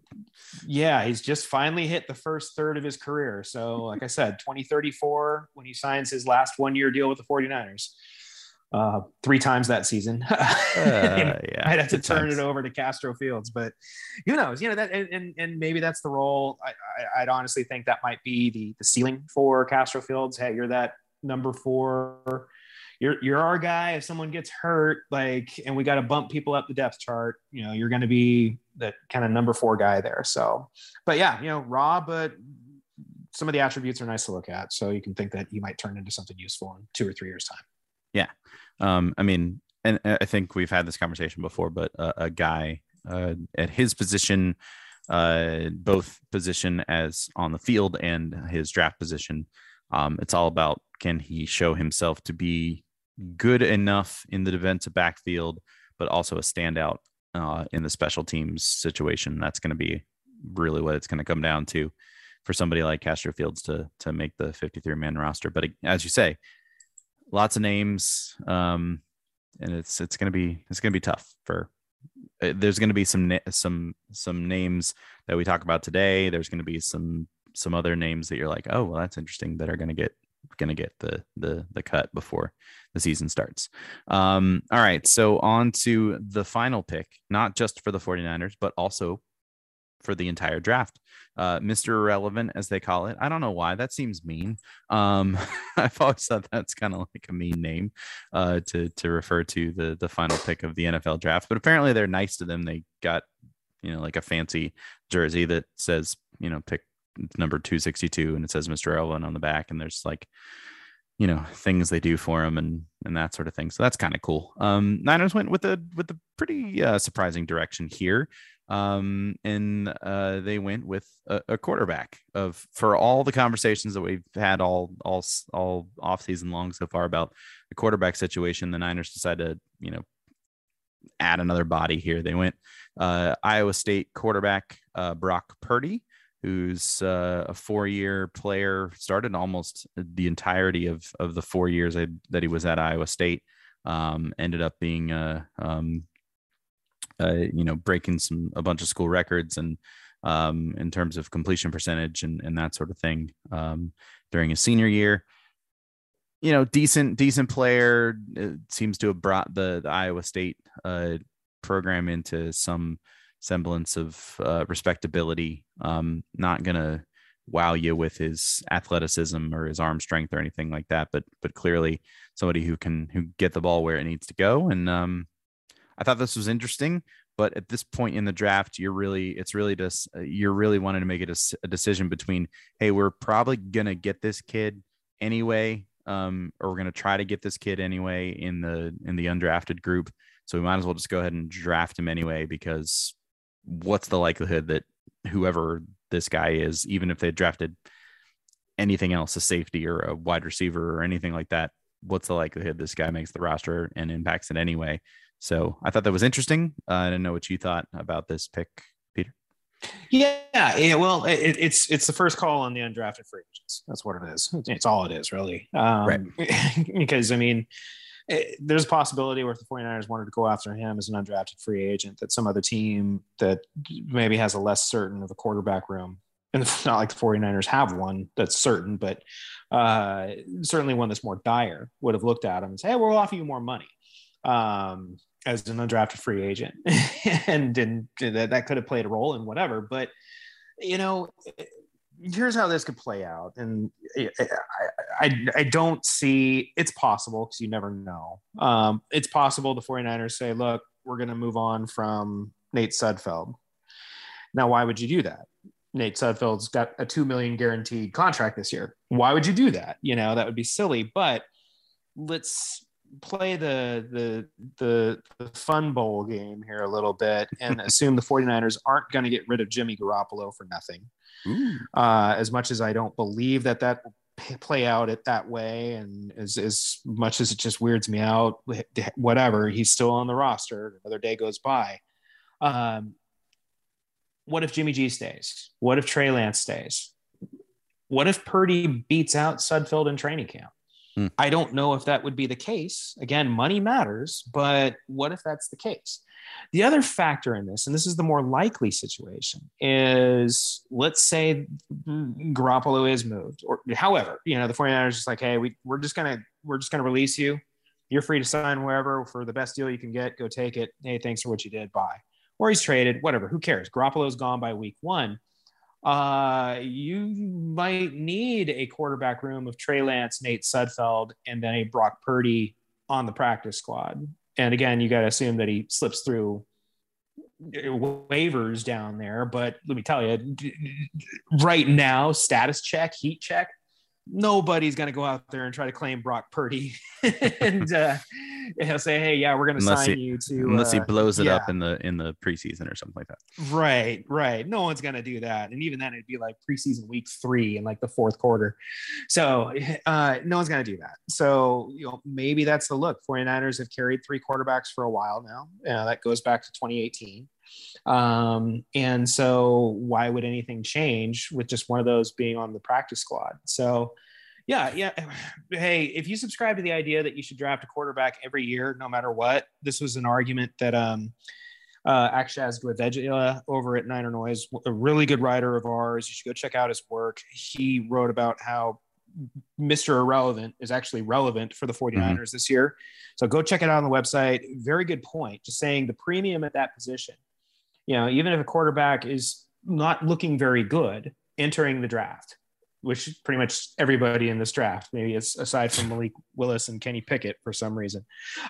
Yeah, he's just finally hit the first third of his career. So like I said, twenty thirty-four, when he signs his last one-year deal with the 49ers. uh, three times that season. Uh, yeah, I'd have to good turn times. it over to Castro Fields, but who knows? You know that, and and, and maybe that's the role. I, I, I'd honestly think that might be the the ceiling for Castro Fields. Hey, you're that number four. You're you're our guy. If someone gets hurt, like, and we got to bump people up the depth chart, you know, you're going to be that kind of number four guy there. So, but yeah, you know, raw, but some of the attributes are nice to look at. So you can think that he might turn into something useful in two or three years' time. Yeah. Um, I mean, and I think we've had this conversation before, but uh, a guy uh, at his position, uh, both position as on the field and his draft position, um, it's all about, can he show himself to be good enough in the defensive backfield, but also a standout uh, in the special teams situation. That's going to be really what it's going to come down to for somebody like Castro Fields to to make the fifty-three man roster. But as you say, lots of names, um, and it's it's going to be it's going to be tough for. There's going to be some some some names that we talk about today. There's going to be some some other names that you're like, oh, well, that's interesting, that are going to get going to get the the the cut before the season starts. Um, all right, so on to the final pick, not just for the 49ers, but also for the entire draft. Uh, Mister Irrelevant, as they call it. I don't know why. That seems mean. Um, I've always thought that's kind of like a mean name uh, to to refer to the the final pick of the N F L draft. But apparently they're nice to them. They got, you know, like a fancy jersey that says, you know, pick number two sixty-two, and it says Mister Irrelevant on the back. And there's like, you know, things they do for him and and that sort of thing. So that's kind of cool. Um, Niners went with a with a pretty uh, surprising direction here. Um, and uh, they went with a, a quarterback of, for all the conversations that we've had all all all off season long so far about the quarterback situation, the Niners decided to, you know, add another body here. They went uh, Iowa State quarterback uh, Brock Purdy, who's uh, a four-year player, started almost the entirety of of the four years that, that he was at Iowa State. Um, ended up being a um, Uh, you know, breaking some a bunch of school records and um, in terms of completion percentage and, and that sort of thing um, during his senior year. You know, decent decent player. It seems to have brought the, the Iowa State uh, program into some semblance of uh, respectability. Um, not gonna wow you with his athleticism or his arm strength or anything like that, but but clearly somebody who can who get the ball where it needs to go. And um, I thought this was interesting, but at this point in the draft, you're really, it's really just, you're really wanting to make it a, a decision between, hey, we're probably going to get this kid anyway, um, or we're going to try to get this kid anyway in the, in the undrafted group. So we might as well just go ahead and draft him anyway, because what's the likelihood that whoever this guy is, even if they drafted anything else, a safety or a wide receiver or anything like that, what's the likelihood this guy makes the roster and impacts it anyway? So I thought that was interesting. Uh, I didn't know what you thought about this pick, Peter. Yeah, yeah. Well, it, it's it's the first call on the undrafted free agents. That's what it is. It's all it is, really. Um, right. Because, I mean, it, there's a possibility where if the 49ers wanted to go after him as an undrafted free agent, that some other team that maybe has a less certain of a quarterback room, and it's not like the 49ers have one that's certain, but uh, certainly one that's more dire, would have looked at him and say, hey, we'll offer you more money. Um, as an undrafted free agent, and, and that, that could have played a role in whatever. But, you know, here's how this could play out. And I, I, I don't see, it's possible, because you never know. Um, it's possible the 49ers say, look, we're going to move on from Nate Sudfeld. Now, why would you do that? Nate Sudfeld's got a two million dollars guaranteed contract this year. Why would you do that? You know, that would be silly. But let's play the, the the the fun bowl game here a little bit and assume the 49ers aren't going to get rid of Jimmy Garoppolo for nothing. Uh, as much as I don't believe that that will p- play out it that way, and as, as much as it just weirds me out, whatever, he's still on the roster. Another day goes by. Um, what if Jimmy G stays? What if Trey Lance stays? What if Purdy beats out Sudfeld in training camp? Hmm. I don't know if that would be the case. Again, money matters, but what if that's the case? The other factor in this, and this is the more likely situation, is let's say Garoppolo is moved, or however, you know, the 49ers is like, hey, we, we're just gonna we're just gonna release you. You're free to sign wherever for the best deal you can get. Go take it. Hey, thanks for what you did. Bye. Or he's traded, whatever. Who cares? Garoppolo's gone by week one. Uh, you might need a quarterback room of Trey Lance, Nate Sudfeld, and then a Brock Purdy on the practice squad. And again, you got to assume that he slips through waivers down there. But let me tell you, right now, status check, heat check, nobody's going to go out there and try to claim Brock Purdy and uh, he'll say, hey, yeah, we're going to sign he, you to unless uh, he blows it yeah. up in the in the preseason or something like that. Right, right. No one's going to do that. And even then it'd be like preseason week three in like the fourth quarter. So uh, no one's going to do that. So, you know, maybe that's the look. 49ers have carried three quarterbacks for a while now. Uh, that goes back to twenty eighteen. Um, and so why would anything change with just one of those being on the practice squad? So yeah, yeah. Hey, if you subscribe to the idea that you should draft a quarterback every year, no matter what, this was an argument that um, uh, Akshaz Gwavedja over at Niner Noise, a really good writer of ours. You should go check out his work. He wrote about how Mister Irrelevant is actually relevant for the 49ers mm-hmm. this year. So go check it out on the website. Very good point. Just saying the premium at that position. You know, even if a quarterback is not looking very good entering the draft, which pretty much everybody in this draft, maybe it's aside from Malik Willis and Kenny Pickett for some reason.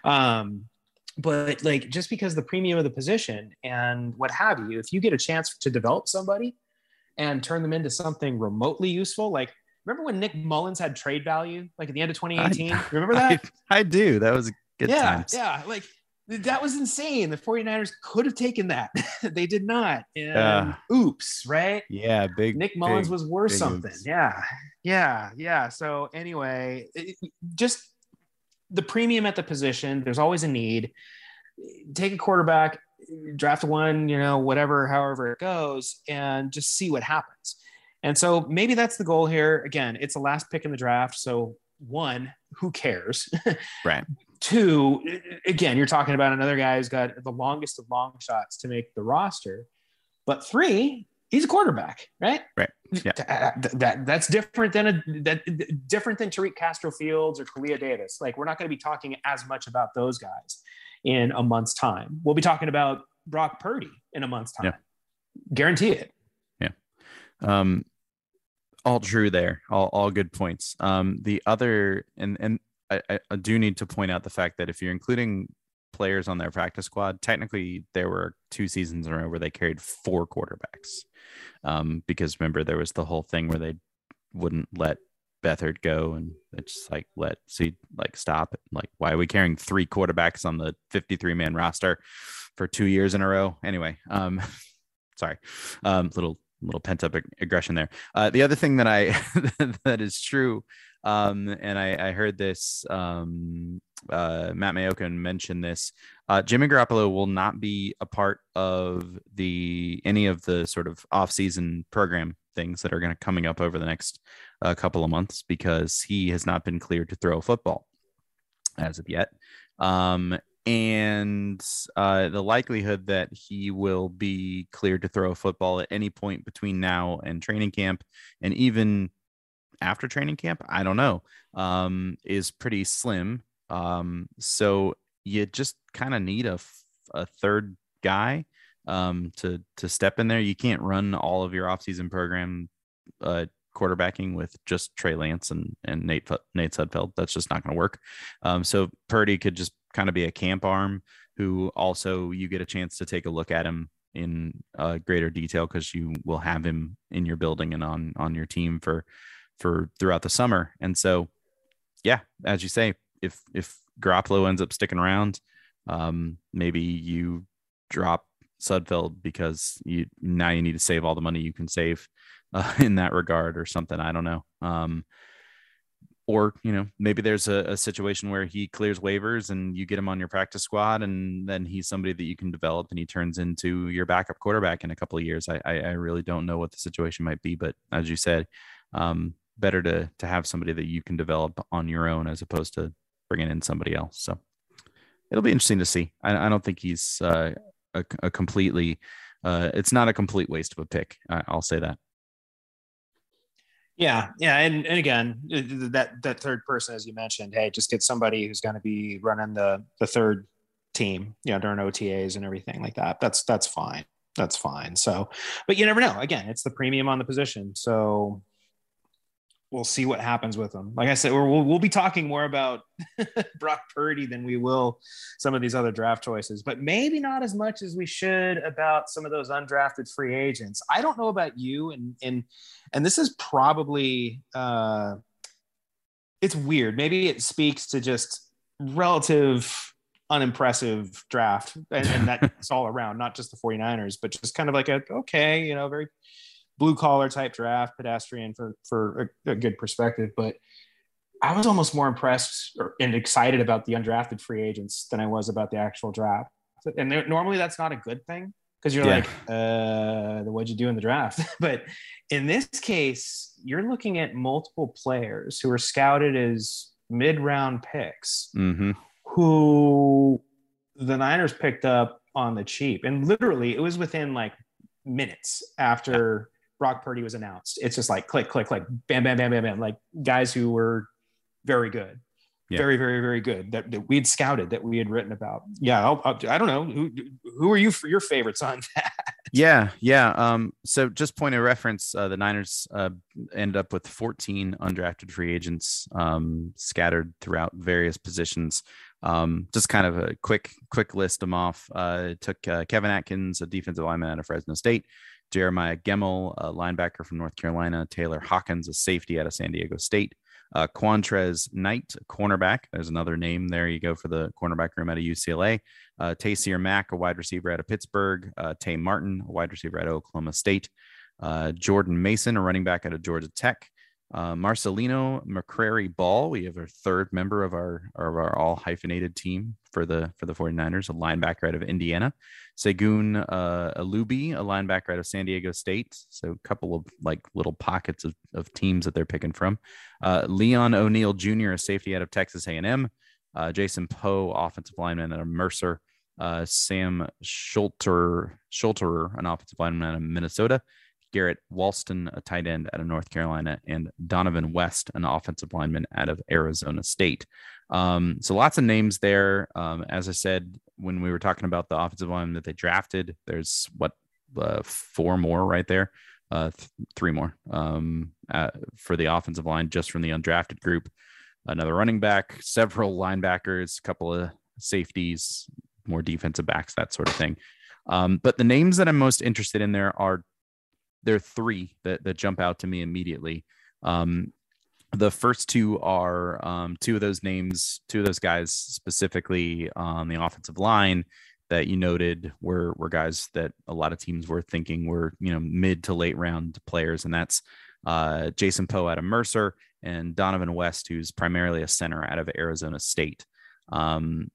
Um, but like, just because the premium of the position and what have you, if you get a chance to develop somebody and turn them into something remotely useful, like remember when Nick Mullins had trade value, like at the end of twenty eighteen, I, remember that? I, I do. That was good yeah, times. Yeah. Like, that was insane. The 49ers could have taken that. They did not. And uh, oops, right? Yeah, big. Nick Mullins big, was worth something. Oops. Yeah, yeah, yeah. So anyway, it, just the premium at the position. There's always a need. Take a quarterback, draft one, you know, whatever, however it goes, and just see what happens. And so maybe that's the goal here. Again, it's the last pick in the draft. So one, who cares? Right. Two, again, you're talking about another guy who's got the longest of long shots to make the roster. But three, he's a quarterback, right? Right. Yeah. That, that that's different than a that different than Tariq Castro Fields or Kalia Davis. Like, we're not going to be talking as much about those guys in a month's time. We'll be talking about Brock Purdy in a month's time. Yeah. Guarantee it. Yeah. Um, all true there. All all good points. Um, the other and and. I, I do need to point out the fact that if you're including players on their practice squad, technically there were two seasons in a row where they carried four quarterbacks. Um, because remember, there was the whole thing where they wouldn't let Beathard go, and it's just like, let see, like, stop it. Like, why are we carrying three quarterbacks on the fifty-three man roster for two years in a row? Anyway, um, sorry, um, little little pent up ag- aggression there. Uh, the other thing that I that is true. Um, and I, I heard this, um, uh, Matt Mayokin mentioned this, uh, Jimmy Garoppolo will not be a part of the, any of the sort of off-season program things that are going to coming up over the next uh, couple of months, because he has not been cleared to throw a football as of yet. Um, and uh, the likelihood that he will be cleared to throw a football at any point between now and training camp, and even after training camp, I don't know, um, is pretty slim. Um, so you just kind of need a, a third guy um, to to step in there. You can't run all of your offseason program uh, quarterbacking with just Trey Lance and and Nate Nate Sudfeld. That's just not going to work. Um, so Purdy could just kind of be a camp arm who also you get a chance to take a look at him in uh, greater detail, because you will have him in your building and on on your team for. for throughout the summer. And so, yeah, as you say, if, if Garoppolo ends up sticking around, um, maybe you drop Sudfeld because you, now you need to save all the money you can save uh, in that regard or something. I don't know. Um, or, you know, maybe there's a, a situation where he clears waivers and you get him on your practice squad, and then he's somebody that you can develop and he turns into your backup quarterback in a couple of years. I, I, I really don't know what the situation might be, but as you said, um, better to to have somebody that you can develop on your own as opposed to bringing in somebody else. So it'll be interesting to see. I, I don't think he's uh, a, a completely, uh, it's not a complete waste of a pick. I, I'll say that. Yeah, yeah, and, and again, that that third person, as you mentioned, hey, just get somebody who's going to be running the the third team, you know, during O T As and everything like that. That's that's fine. That's fine. So, but you never know. Again, it's the premium on the position. So we'll see what happens with them. Like I said, we'll we'll be talking more about Brock Purdy than we will some of these other draft choices, but maybe not as much as we should about some of those undrafted free agents. I don't know about you, and and and this is probably uh, it's weird. Maybe it speaks to just relative unimpressive draft, and, and that's all around, not just the 49ers, but just kind of like a okay, you know, very blue collar type draft, pedestrian for for a, a good perspective. But I was almost more impressed or, and excited about the undrafted free agents than I was about the actual draft. And normally that's not a good thing, because you're yeah. like, uh, what'd you do in the draft? But in this case, you're looking at multiple players who are scouted as mid-round picks, mm-hmm. who the Niners picked up on the cheap. And literally, it was within like minutes after Brock Purdy was announced. It's just like click, click, click, bam, bam, bam, bam, bam. Like guys who were very good, yeah. very, very, very good that, that we had scouted, that we had written about. Yeah, I'll, I'll, I don't know who who are you for your favorites on that? Yeah, yeah. Um, so just point of reference, uh, the Niners uh, ended up with fourteen undrafted free agents um, scattered throughout various positions. Um, just kind of a quick, quick list them off. Uh, it took uh, Kevin Atkins, a defensive lineman out of Fresno State, Jeremiah Gemmel, a linebacker from North Carolina, Taylor Hawkins, a safety out of San Diego State, uh, Quantrez Knight, a cornerback. There's another name there you go for the cornerback room out of U C L A. Uh, Taysir Mack, a wide receiver out of Pittsburgh. Uh, Tay Martin, a wide receiver out of Oklahoma State. Uh, Jordan Mason, a running back out of Georgia Tech. Uh, Marcelino McCrary Ball. We have our third member of our of our all hyphenated team for the for the 49ers, a linebacker out of Indiana. Segun uh, Alubi, a linebacker out of San Diego State. So a couple of like little pockets of, of teams that they're picking from. Uh, Leon O'Neal Junior, a safety out of Texas A and M. Uh, Jason Poe, offensive lineman out of Mercer. Uh, Sam Schulter, Schulterer, an offensive lineman out of Minnesota. Garrett Walston, a tight end out of North Carolina, and Donovan West, an offensive lineman out of Arizona State. Um, so lots of names there. Um, as I said, when we were talking about the offensive lineman that they drafted, there's what, uh, four more right there, uh, th- three more um, uh, for the offensive line, just from the undrafted group. Another running back, several linebackers, a couple of safeties, more defensive backs, that sort of thing. Um, but the names that I'm most interested in there are There are three that, that jump out to me immediately. Um, the first two are um, two of those names, two of those guys specifically on the offensive line that you noted were were guys that a lot of teams were thinking were, you know, mid to late round players, and that's uh, Jason Poe out of Mercer and Donovan West, who's primarily a center out of Arizona State. Um,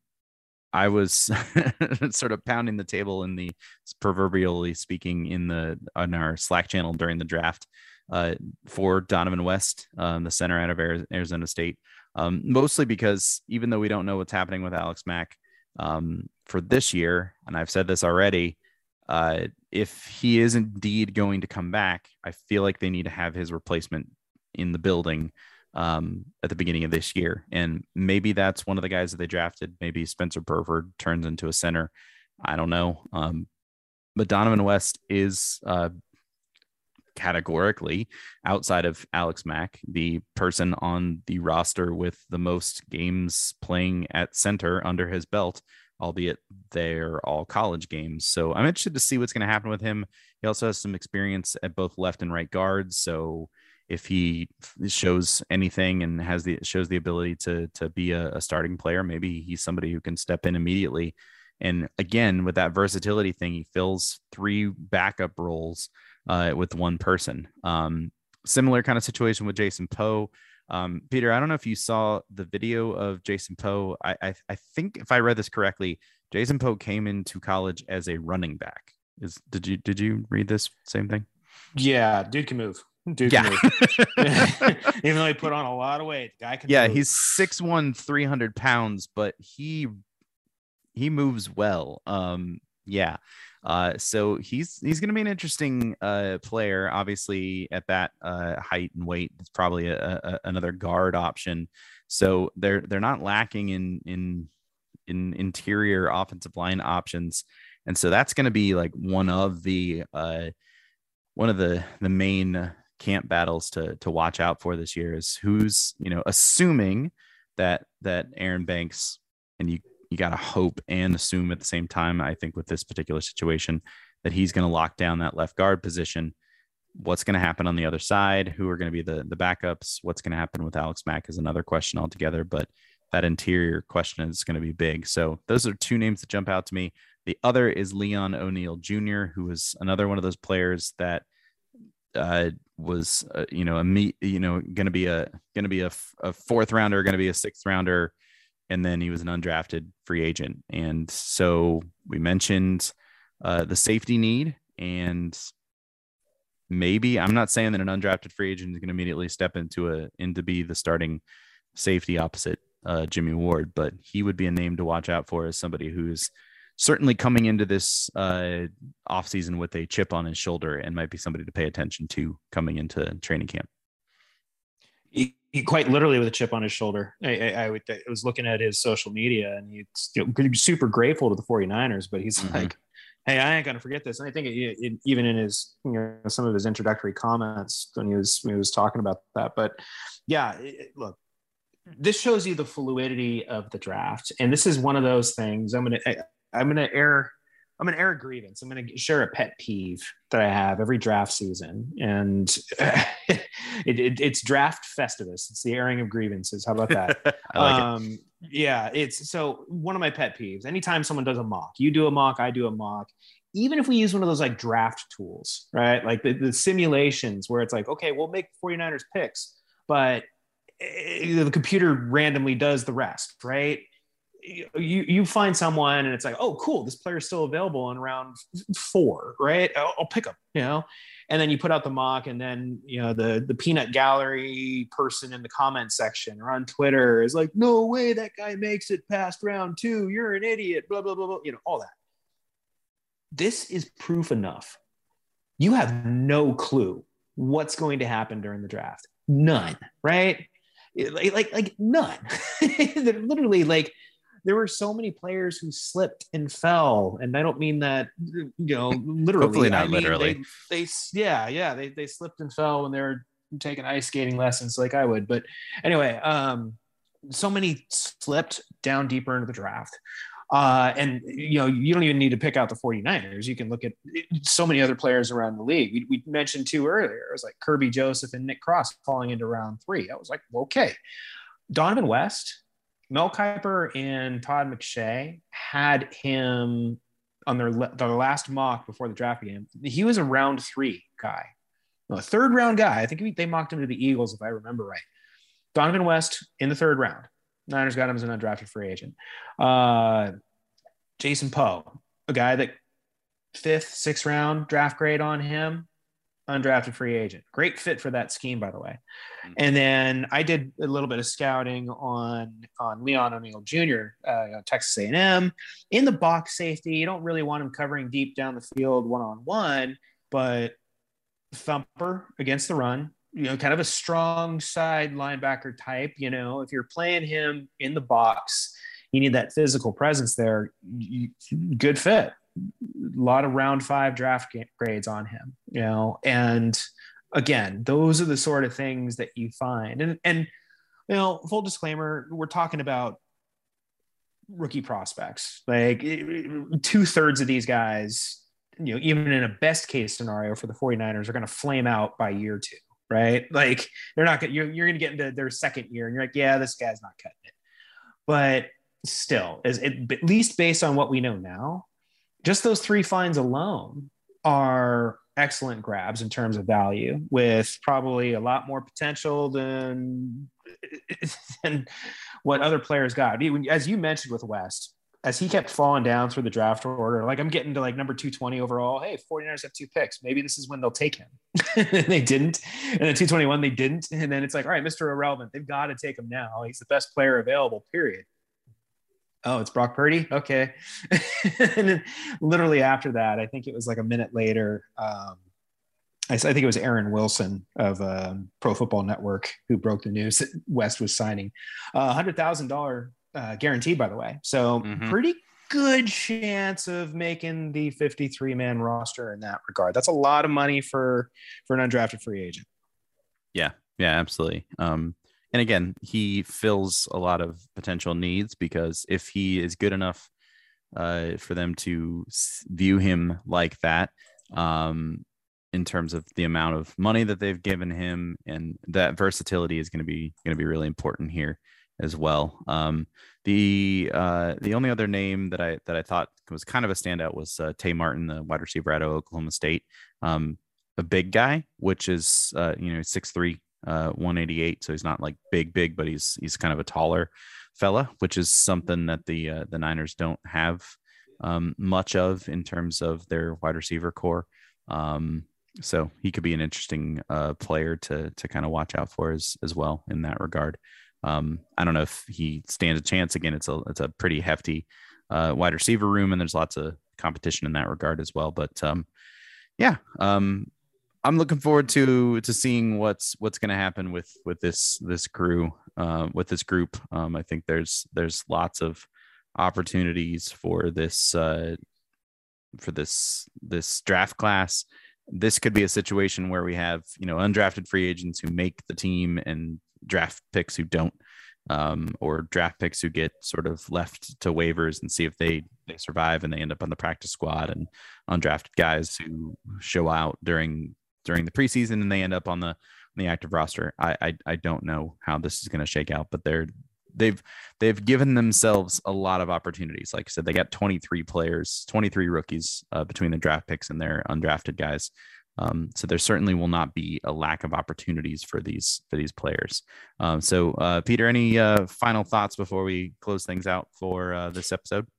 I was sort of pounding the table in the proverbially speaking in the on our Slack channel during the draft uh, for Donovan West, um, the center out of Arizona State, um, mostly because even though we don't know what's happening with Alex Mack um, for this year, and I've said this already, uh, if he is indeed going to come back, I feel like they need to have his replacement in the building um, at the beginning of this year. And maybe that's one of the guys that they drafted. Maybe Spencer Burford turns into a center. I don't know. Um, but Donovan West is uh, categorically, outside of Alex Mack, the person on the roster with the most games playing at center under his belt, albeit they're all college games. So I'm interested to see what's going to happen with him. He also has some experience at both left and right guards. So if he shows anything and has the shows the ability to to be a, a starting player, maybe he's somebody who can step in immediately. And again, with that versatility thing, he fills three backup roles uh, with one person. Um, similar kind of situation with Jason Poe. Um, Peter, I don't know if you saw the video of Jason Poe. I, I I think if I read this correctly, Jason Poe came into college as a running back. Is did you did you read this same thing? Yeah, dude can move. Dude yeah. can move. Even though he put on a lot of weight, the guy can yeah, move. He's six one, three hundred pounds, but he he moves well. Um, Yeah. Uh, so he's he's going to be an interesting uh, player. Obviously, at that uh, height and weight, it's probably a, a, another guard option. So they're they're not lacking in in in interior offensive line options, and so that's going to be like one of the uh, one of the the main camp battles to to watch out for this year is who's, you know, assuming that that Aaron Banks, and you you got to hope and assume at the same time, I think with this particular situation, that he's going to lock down that left guard position. What's going to happen on the other side? Who are going to be the the backups? What's going to happen with Alex Mack is another question altogether, but that interior question is going to be big. So those are two names that jump out to me. The other is Leon O'Neal Junior, who was another one of those players that uh, was, uh, you know, a meet, you know, going to be a, going to be a, a fourth rounder, going to be a sixth rounder. And then he was an undrafted free agent. And so we mentioned uh, the safety need, and maybe, I'm not saying that an undrafted free agent is going to immediately step into a, into be the starting safety opposite uh, Jimmy Ward, but he would be a name to watch out for as somebody who's certainly coming into this uh, offseason with a chip on his shoulder and might be somebody to pay attention to coming into training camp. He, he quite literally with a chip on his shoulder. I, I, I, would, I was looking at his social media, and he's super grateful to the 49ers, but he's mm-hmm. like, hey, I ain't going to forget this. And I think it, it, even in his, you know, some of his introductory comments when he was, when he was talking about that, but yeah, it, look, this shows you the fluidity of the draft. And this is one of those things I'm going to, I'm going to air, I'm going to air a grievance. I'm going to share a pet peeve that I have every draft season. And it, it, it's draft Festivus. It's the airing of grievances. How about that? I like um, it. Yeah. It's so one of my pet peeves, anytime someone does a mock, you do a mock, I do a mock, even if we use one of those like draft tools, right? Like the, the simulations where it's like, okay, we'll make 49ers picks, but it, the computer randomly does the rest, right? You, you find someone and it's like, oh, cool, this player is still available in round four, right? I'll, I'll pick him, you know? And then you put out the mock, and then, you know, the, the peanut gallery person in the comment section or on Twitter is like, no way that guy makes it past round two. You're an idiot, blah, blah, blah, blah, you know, all that. This is proof enough. You have no clue what's going to happen during the draft. None, right? Like, like, like none. They're literally like, there were so many players who slipped and fell, and I don't mean that, you know, literally. Hopefully not I mean, literally. They, they, yeah, yeah, they they slipped and fell when they were taking ice skating lessons, like I would. But anyway, um, so many slipped down deeper into the draft, uh, and you know, you don't even need to pick out the 49ers. You can look at so many other players around the league. We, we mentioned two earlier. It was like Kirby Joseph and Nick Cross falling into round three. I was like, well, okay, Donovan West, Mel Kiper and Todd McShay had him on their, their last mock before the draft began. He was a round three guy, a third round guy. I think they mocked him to the Eagles, if I remember right. Donovan West in the third round. Niners got him as an undrafted free agent. Uh, Jason Poe, a guy that fifth, sixth round draft grade on him, undrafted free agent. Great fit for that scheme, by the way. Mm-hmm. And then I did a little bit of scouting on, on Leon O'Neal Junior, uh, you know, Texas A and M. In the box safety, you don't really want him covering deep down the field one-on-one, but thumper against the run, you know, kind of a strong side linebacker type. You know, if you're playing him in the box, you need that physical presence there. You, good fit. A lot of round five draft grades on him, you know, and again, those are the sort of things that you find. And, and, you know, full disclaimer, we're talking about rookie prospects. Like two thirds of these guys, you know, even in a best case scenario for the 49ers, are going to flame out by year two, right? Like they're not going to, you're, you're going to get into their second year and you're like, yeah, this guy's not cutting it. But still, as it, at least based on what we know now, just those three finds alone are excellent grabs in terms of value, with probably a lot more potential than, than what other players got. As you mentioned with West, as he kept falling down through the draft order, like I'm getting to like number two twenty overall. Hey, 49ers have two picks. Maybe this is when they'll take him. They didn't. And then two twenty-one, they didn't. And then it's like, all right, Mister Irrelevant, they've got to take him now. He's the best player available, period. Oh, it's Brock Purdy. Okay. And then literally after that, I think it was like a minute later. Um, I, I think it was Aaron Wilson of um, Pro Football Network who broke the news that West was signing a one hundred thousand dollars uh, guarantee, by the way. So Mm-hmm. pretty good chance of making the fifty-three man roster in that regard. That's a lot of money for, for an undrafted free agent. Yeah, yeah, absolutely. Um, and again, he fills a lot of potential needs because if he is good enough uh, for them to view him like that, um, in terms of the amount of money that they've given him, and that versatility is going to be going to be really important here as well. Um, the uh, the only other name that I that I thought was kind of a standout was uh, Tay Martin, the wide receiver out of Oklahoma State, um, a big guy, which is uh, you know six three, uh, one eighty-eight, so he's not like big big, but he's he's kind of a taller fella, which is something that the uh, the Niners don't have um, much of in terms of their wide receiver core. Um, So he could be an interesting uh, player to to kind of watch out for as as well in that regard. Um, I don't know if he stands a chance. Again, it's a it's a pretty hefty uh, wide receiver room, and there's lots of competition in that regard as well. But um, yeah, um, I'm looking forward to to seeing what's what's going to happen with with this this crew uh, with this group. Um, I think there's there's lots of opportunities for this uh, for this this draft class. This could be a situation where we have, you know, undrafted free agents who make the team and draft picks who don't, um, or draft picks who get sort of left to waivers and see if they, they survive and they end up on the practice squad, and undrafted guys who show out during, during the preseason and they end up on the, on the active roster. I, I, I don't know how this is going to shake out, but they're, they've, they've given themselves a lot of opportunities. Like I said, they got twenty-three players, twenty-three rookies uh, between the draft picks and their undrafted guys. Um, so there certainly will not be a lack of opportunities for these, for these players. Um, so uh, Peter, any uh, final thoughts before we close things out for uh, this episode?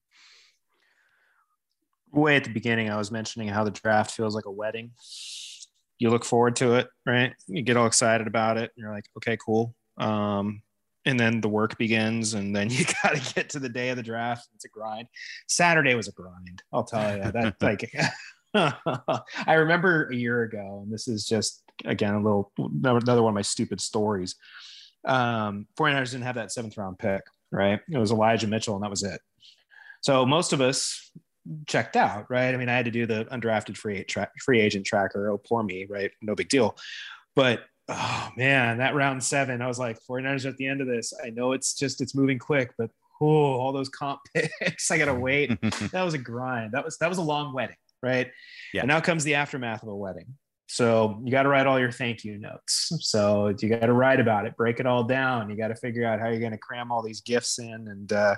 Way at the beginning, I was mentioning how the draft feels like a wedding. You look forward to it, right? You get all excited about it. And you're like, okay, cool. Um, and then the work begins, and then you got to get to the day of the draft. It's a grind. Saturday was a grind. I'll tell you that. Like, I remember a year ago, and this is just, again, a little, another one of my stupid stories. Um, 49ers didn't have that seventh round pick, right? It was Elijah Mitchell, and that was it. So most of us checked out, right? I mean, I had to do the undrafted free, tra- free agent tracker. Oh, poor me, right? No big deal. But oh man, that round seven, I was like, 49ers are at the end of this. I know it's just, it's moving quick, but oh, all those comp picks, I got to wait. That was a grind. That was, that was a long wedding, right? Yeah. And now comes the aftermath of a wedding. So you got to write all your thank you notes. So you got to write about it, break it all down. You got to figure out how you're going to cram all these gifts in, and, uh,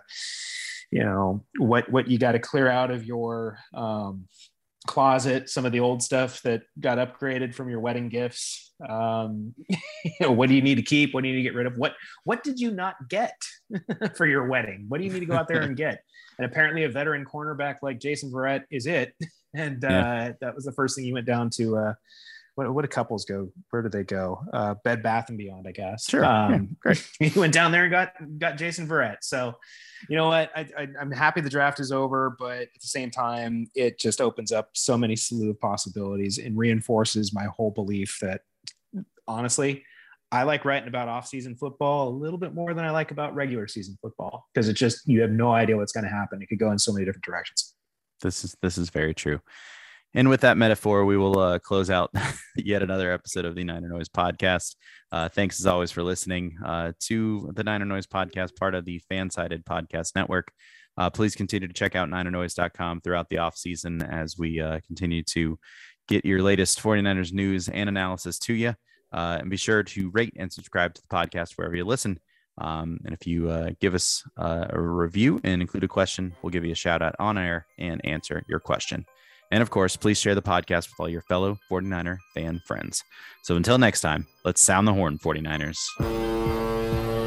you know, what, what you got to clear out of your, um, closet, some of the old stuff that got upgraded from your wedding gifts. Um, you know, what do you need to keep? What do you need to get rid of? What, what did you not get for your wedding? What do you need to go out there and get? And apparently a veteran cornerback like Jason Verrett is it. And uh, yeah. That was the first thing he went down to. Uh, what, what do couples go? Where do they go? Uh, Bed Bath and Beyond, I guess. Sure. Um, yeah, great. He went down there and got, got Jason Verrett. So, you know what? I, I, I'm happy the draft is over, but at the same time, it just opens up so many slew of possibilities and reinforces my whole belief that, honestly, I like writing about off-season football a little bit more than I like about regular season football, because it just, you have no idea what's going to happen. It could go in so many different directions. This is this is very true. And with that metaphor, we will uh, close out yet another episode of the Niner Noise podcast. Uh, thanks as always for listening uh, to the Niner Noise podcast, part of the Fansided Podcast Network. Uh, please continue to check out niner noise dot com throughout the off season as we uh, continue to get your latest 49ers news and analysis to you. Uh, and be sure to rate and subscribe to the podcast wherever you listen. Um, and if you uh, give us uh, a review and include a question, we'll give you a shout out on air and answer your question. And of course, please share the podcast with all your fellow 49er fan friends. So until next time, let's sound the horn, 49ers.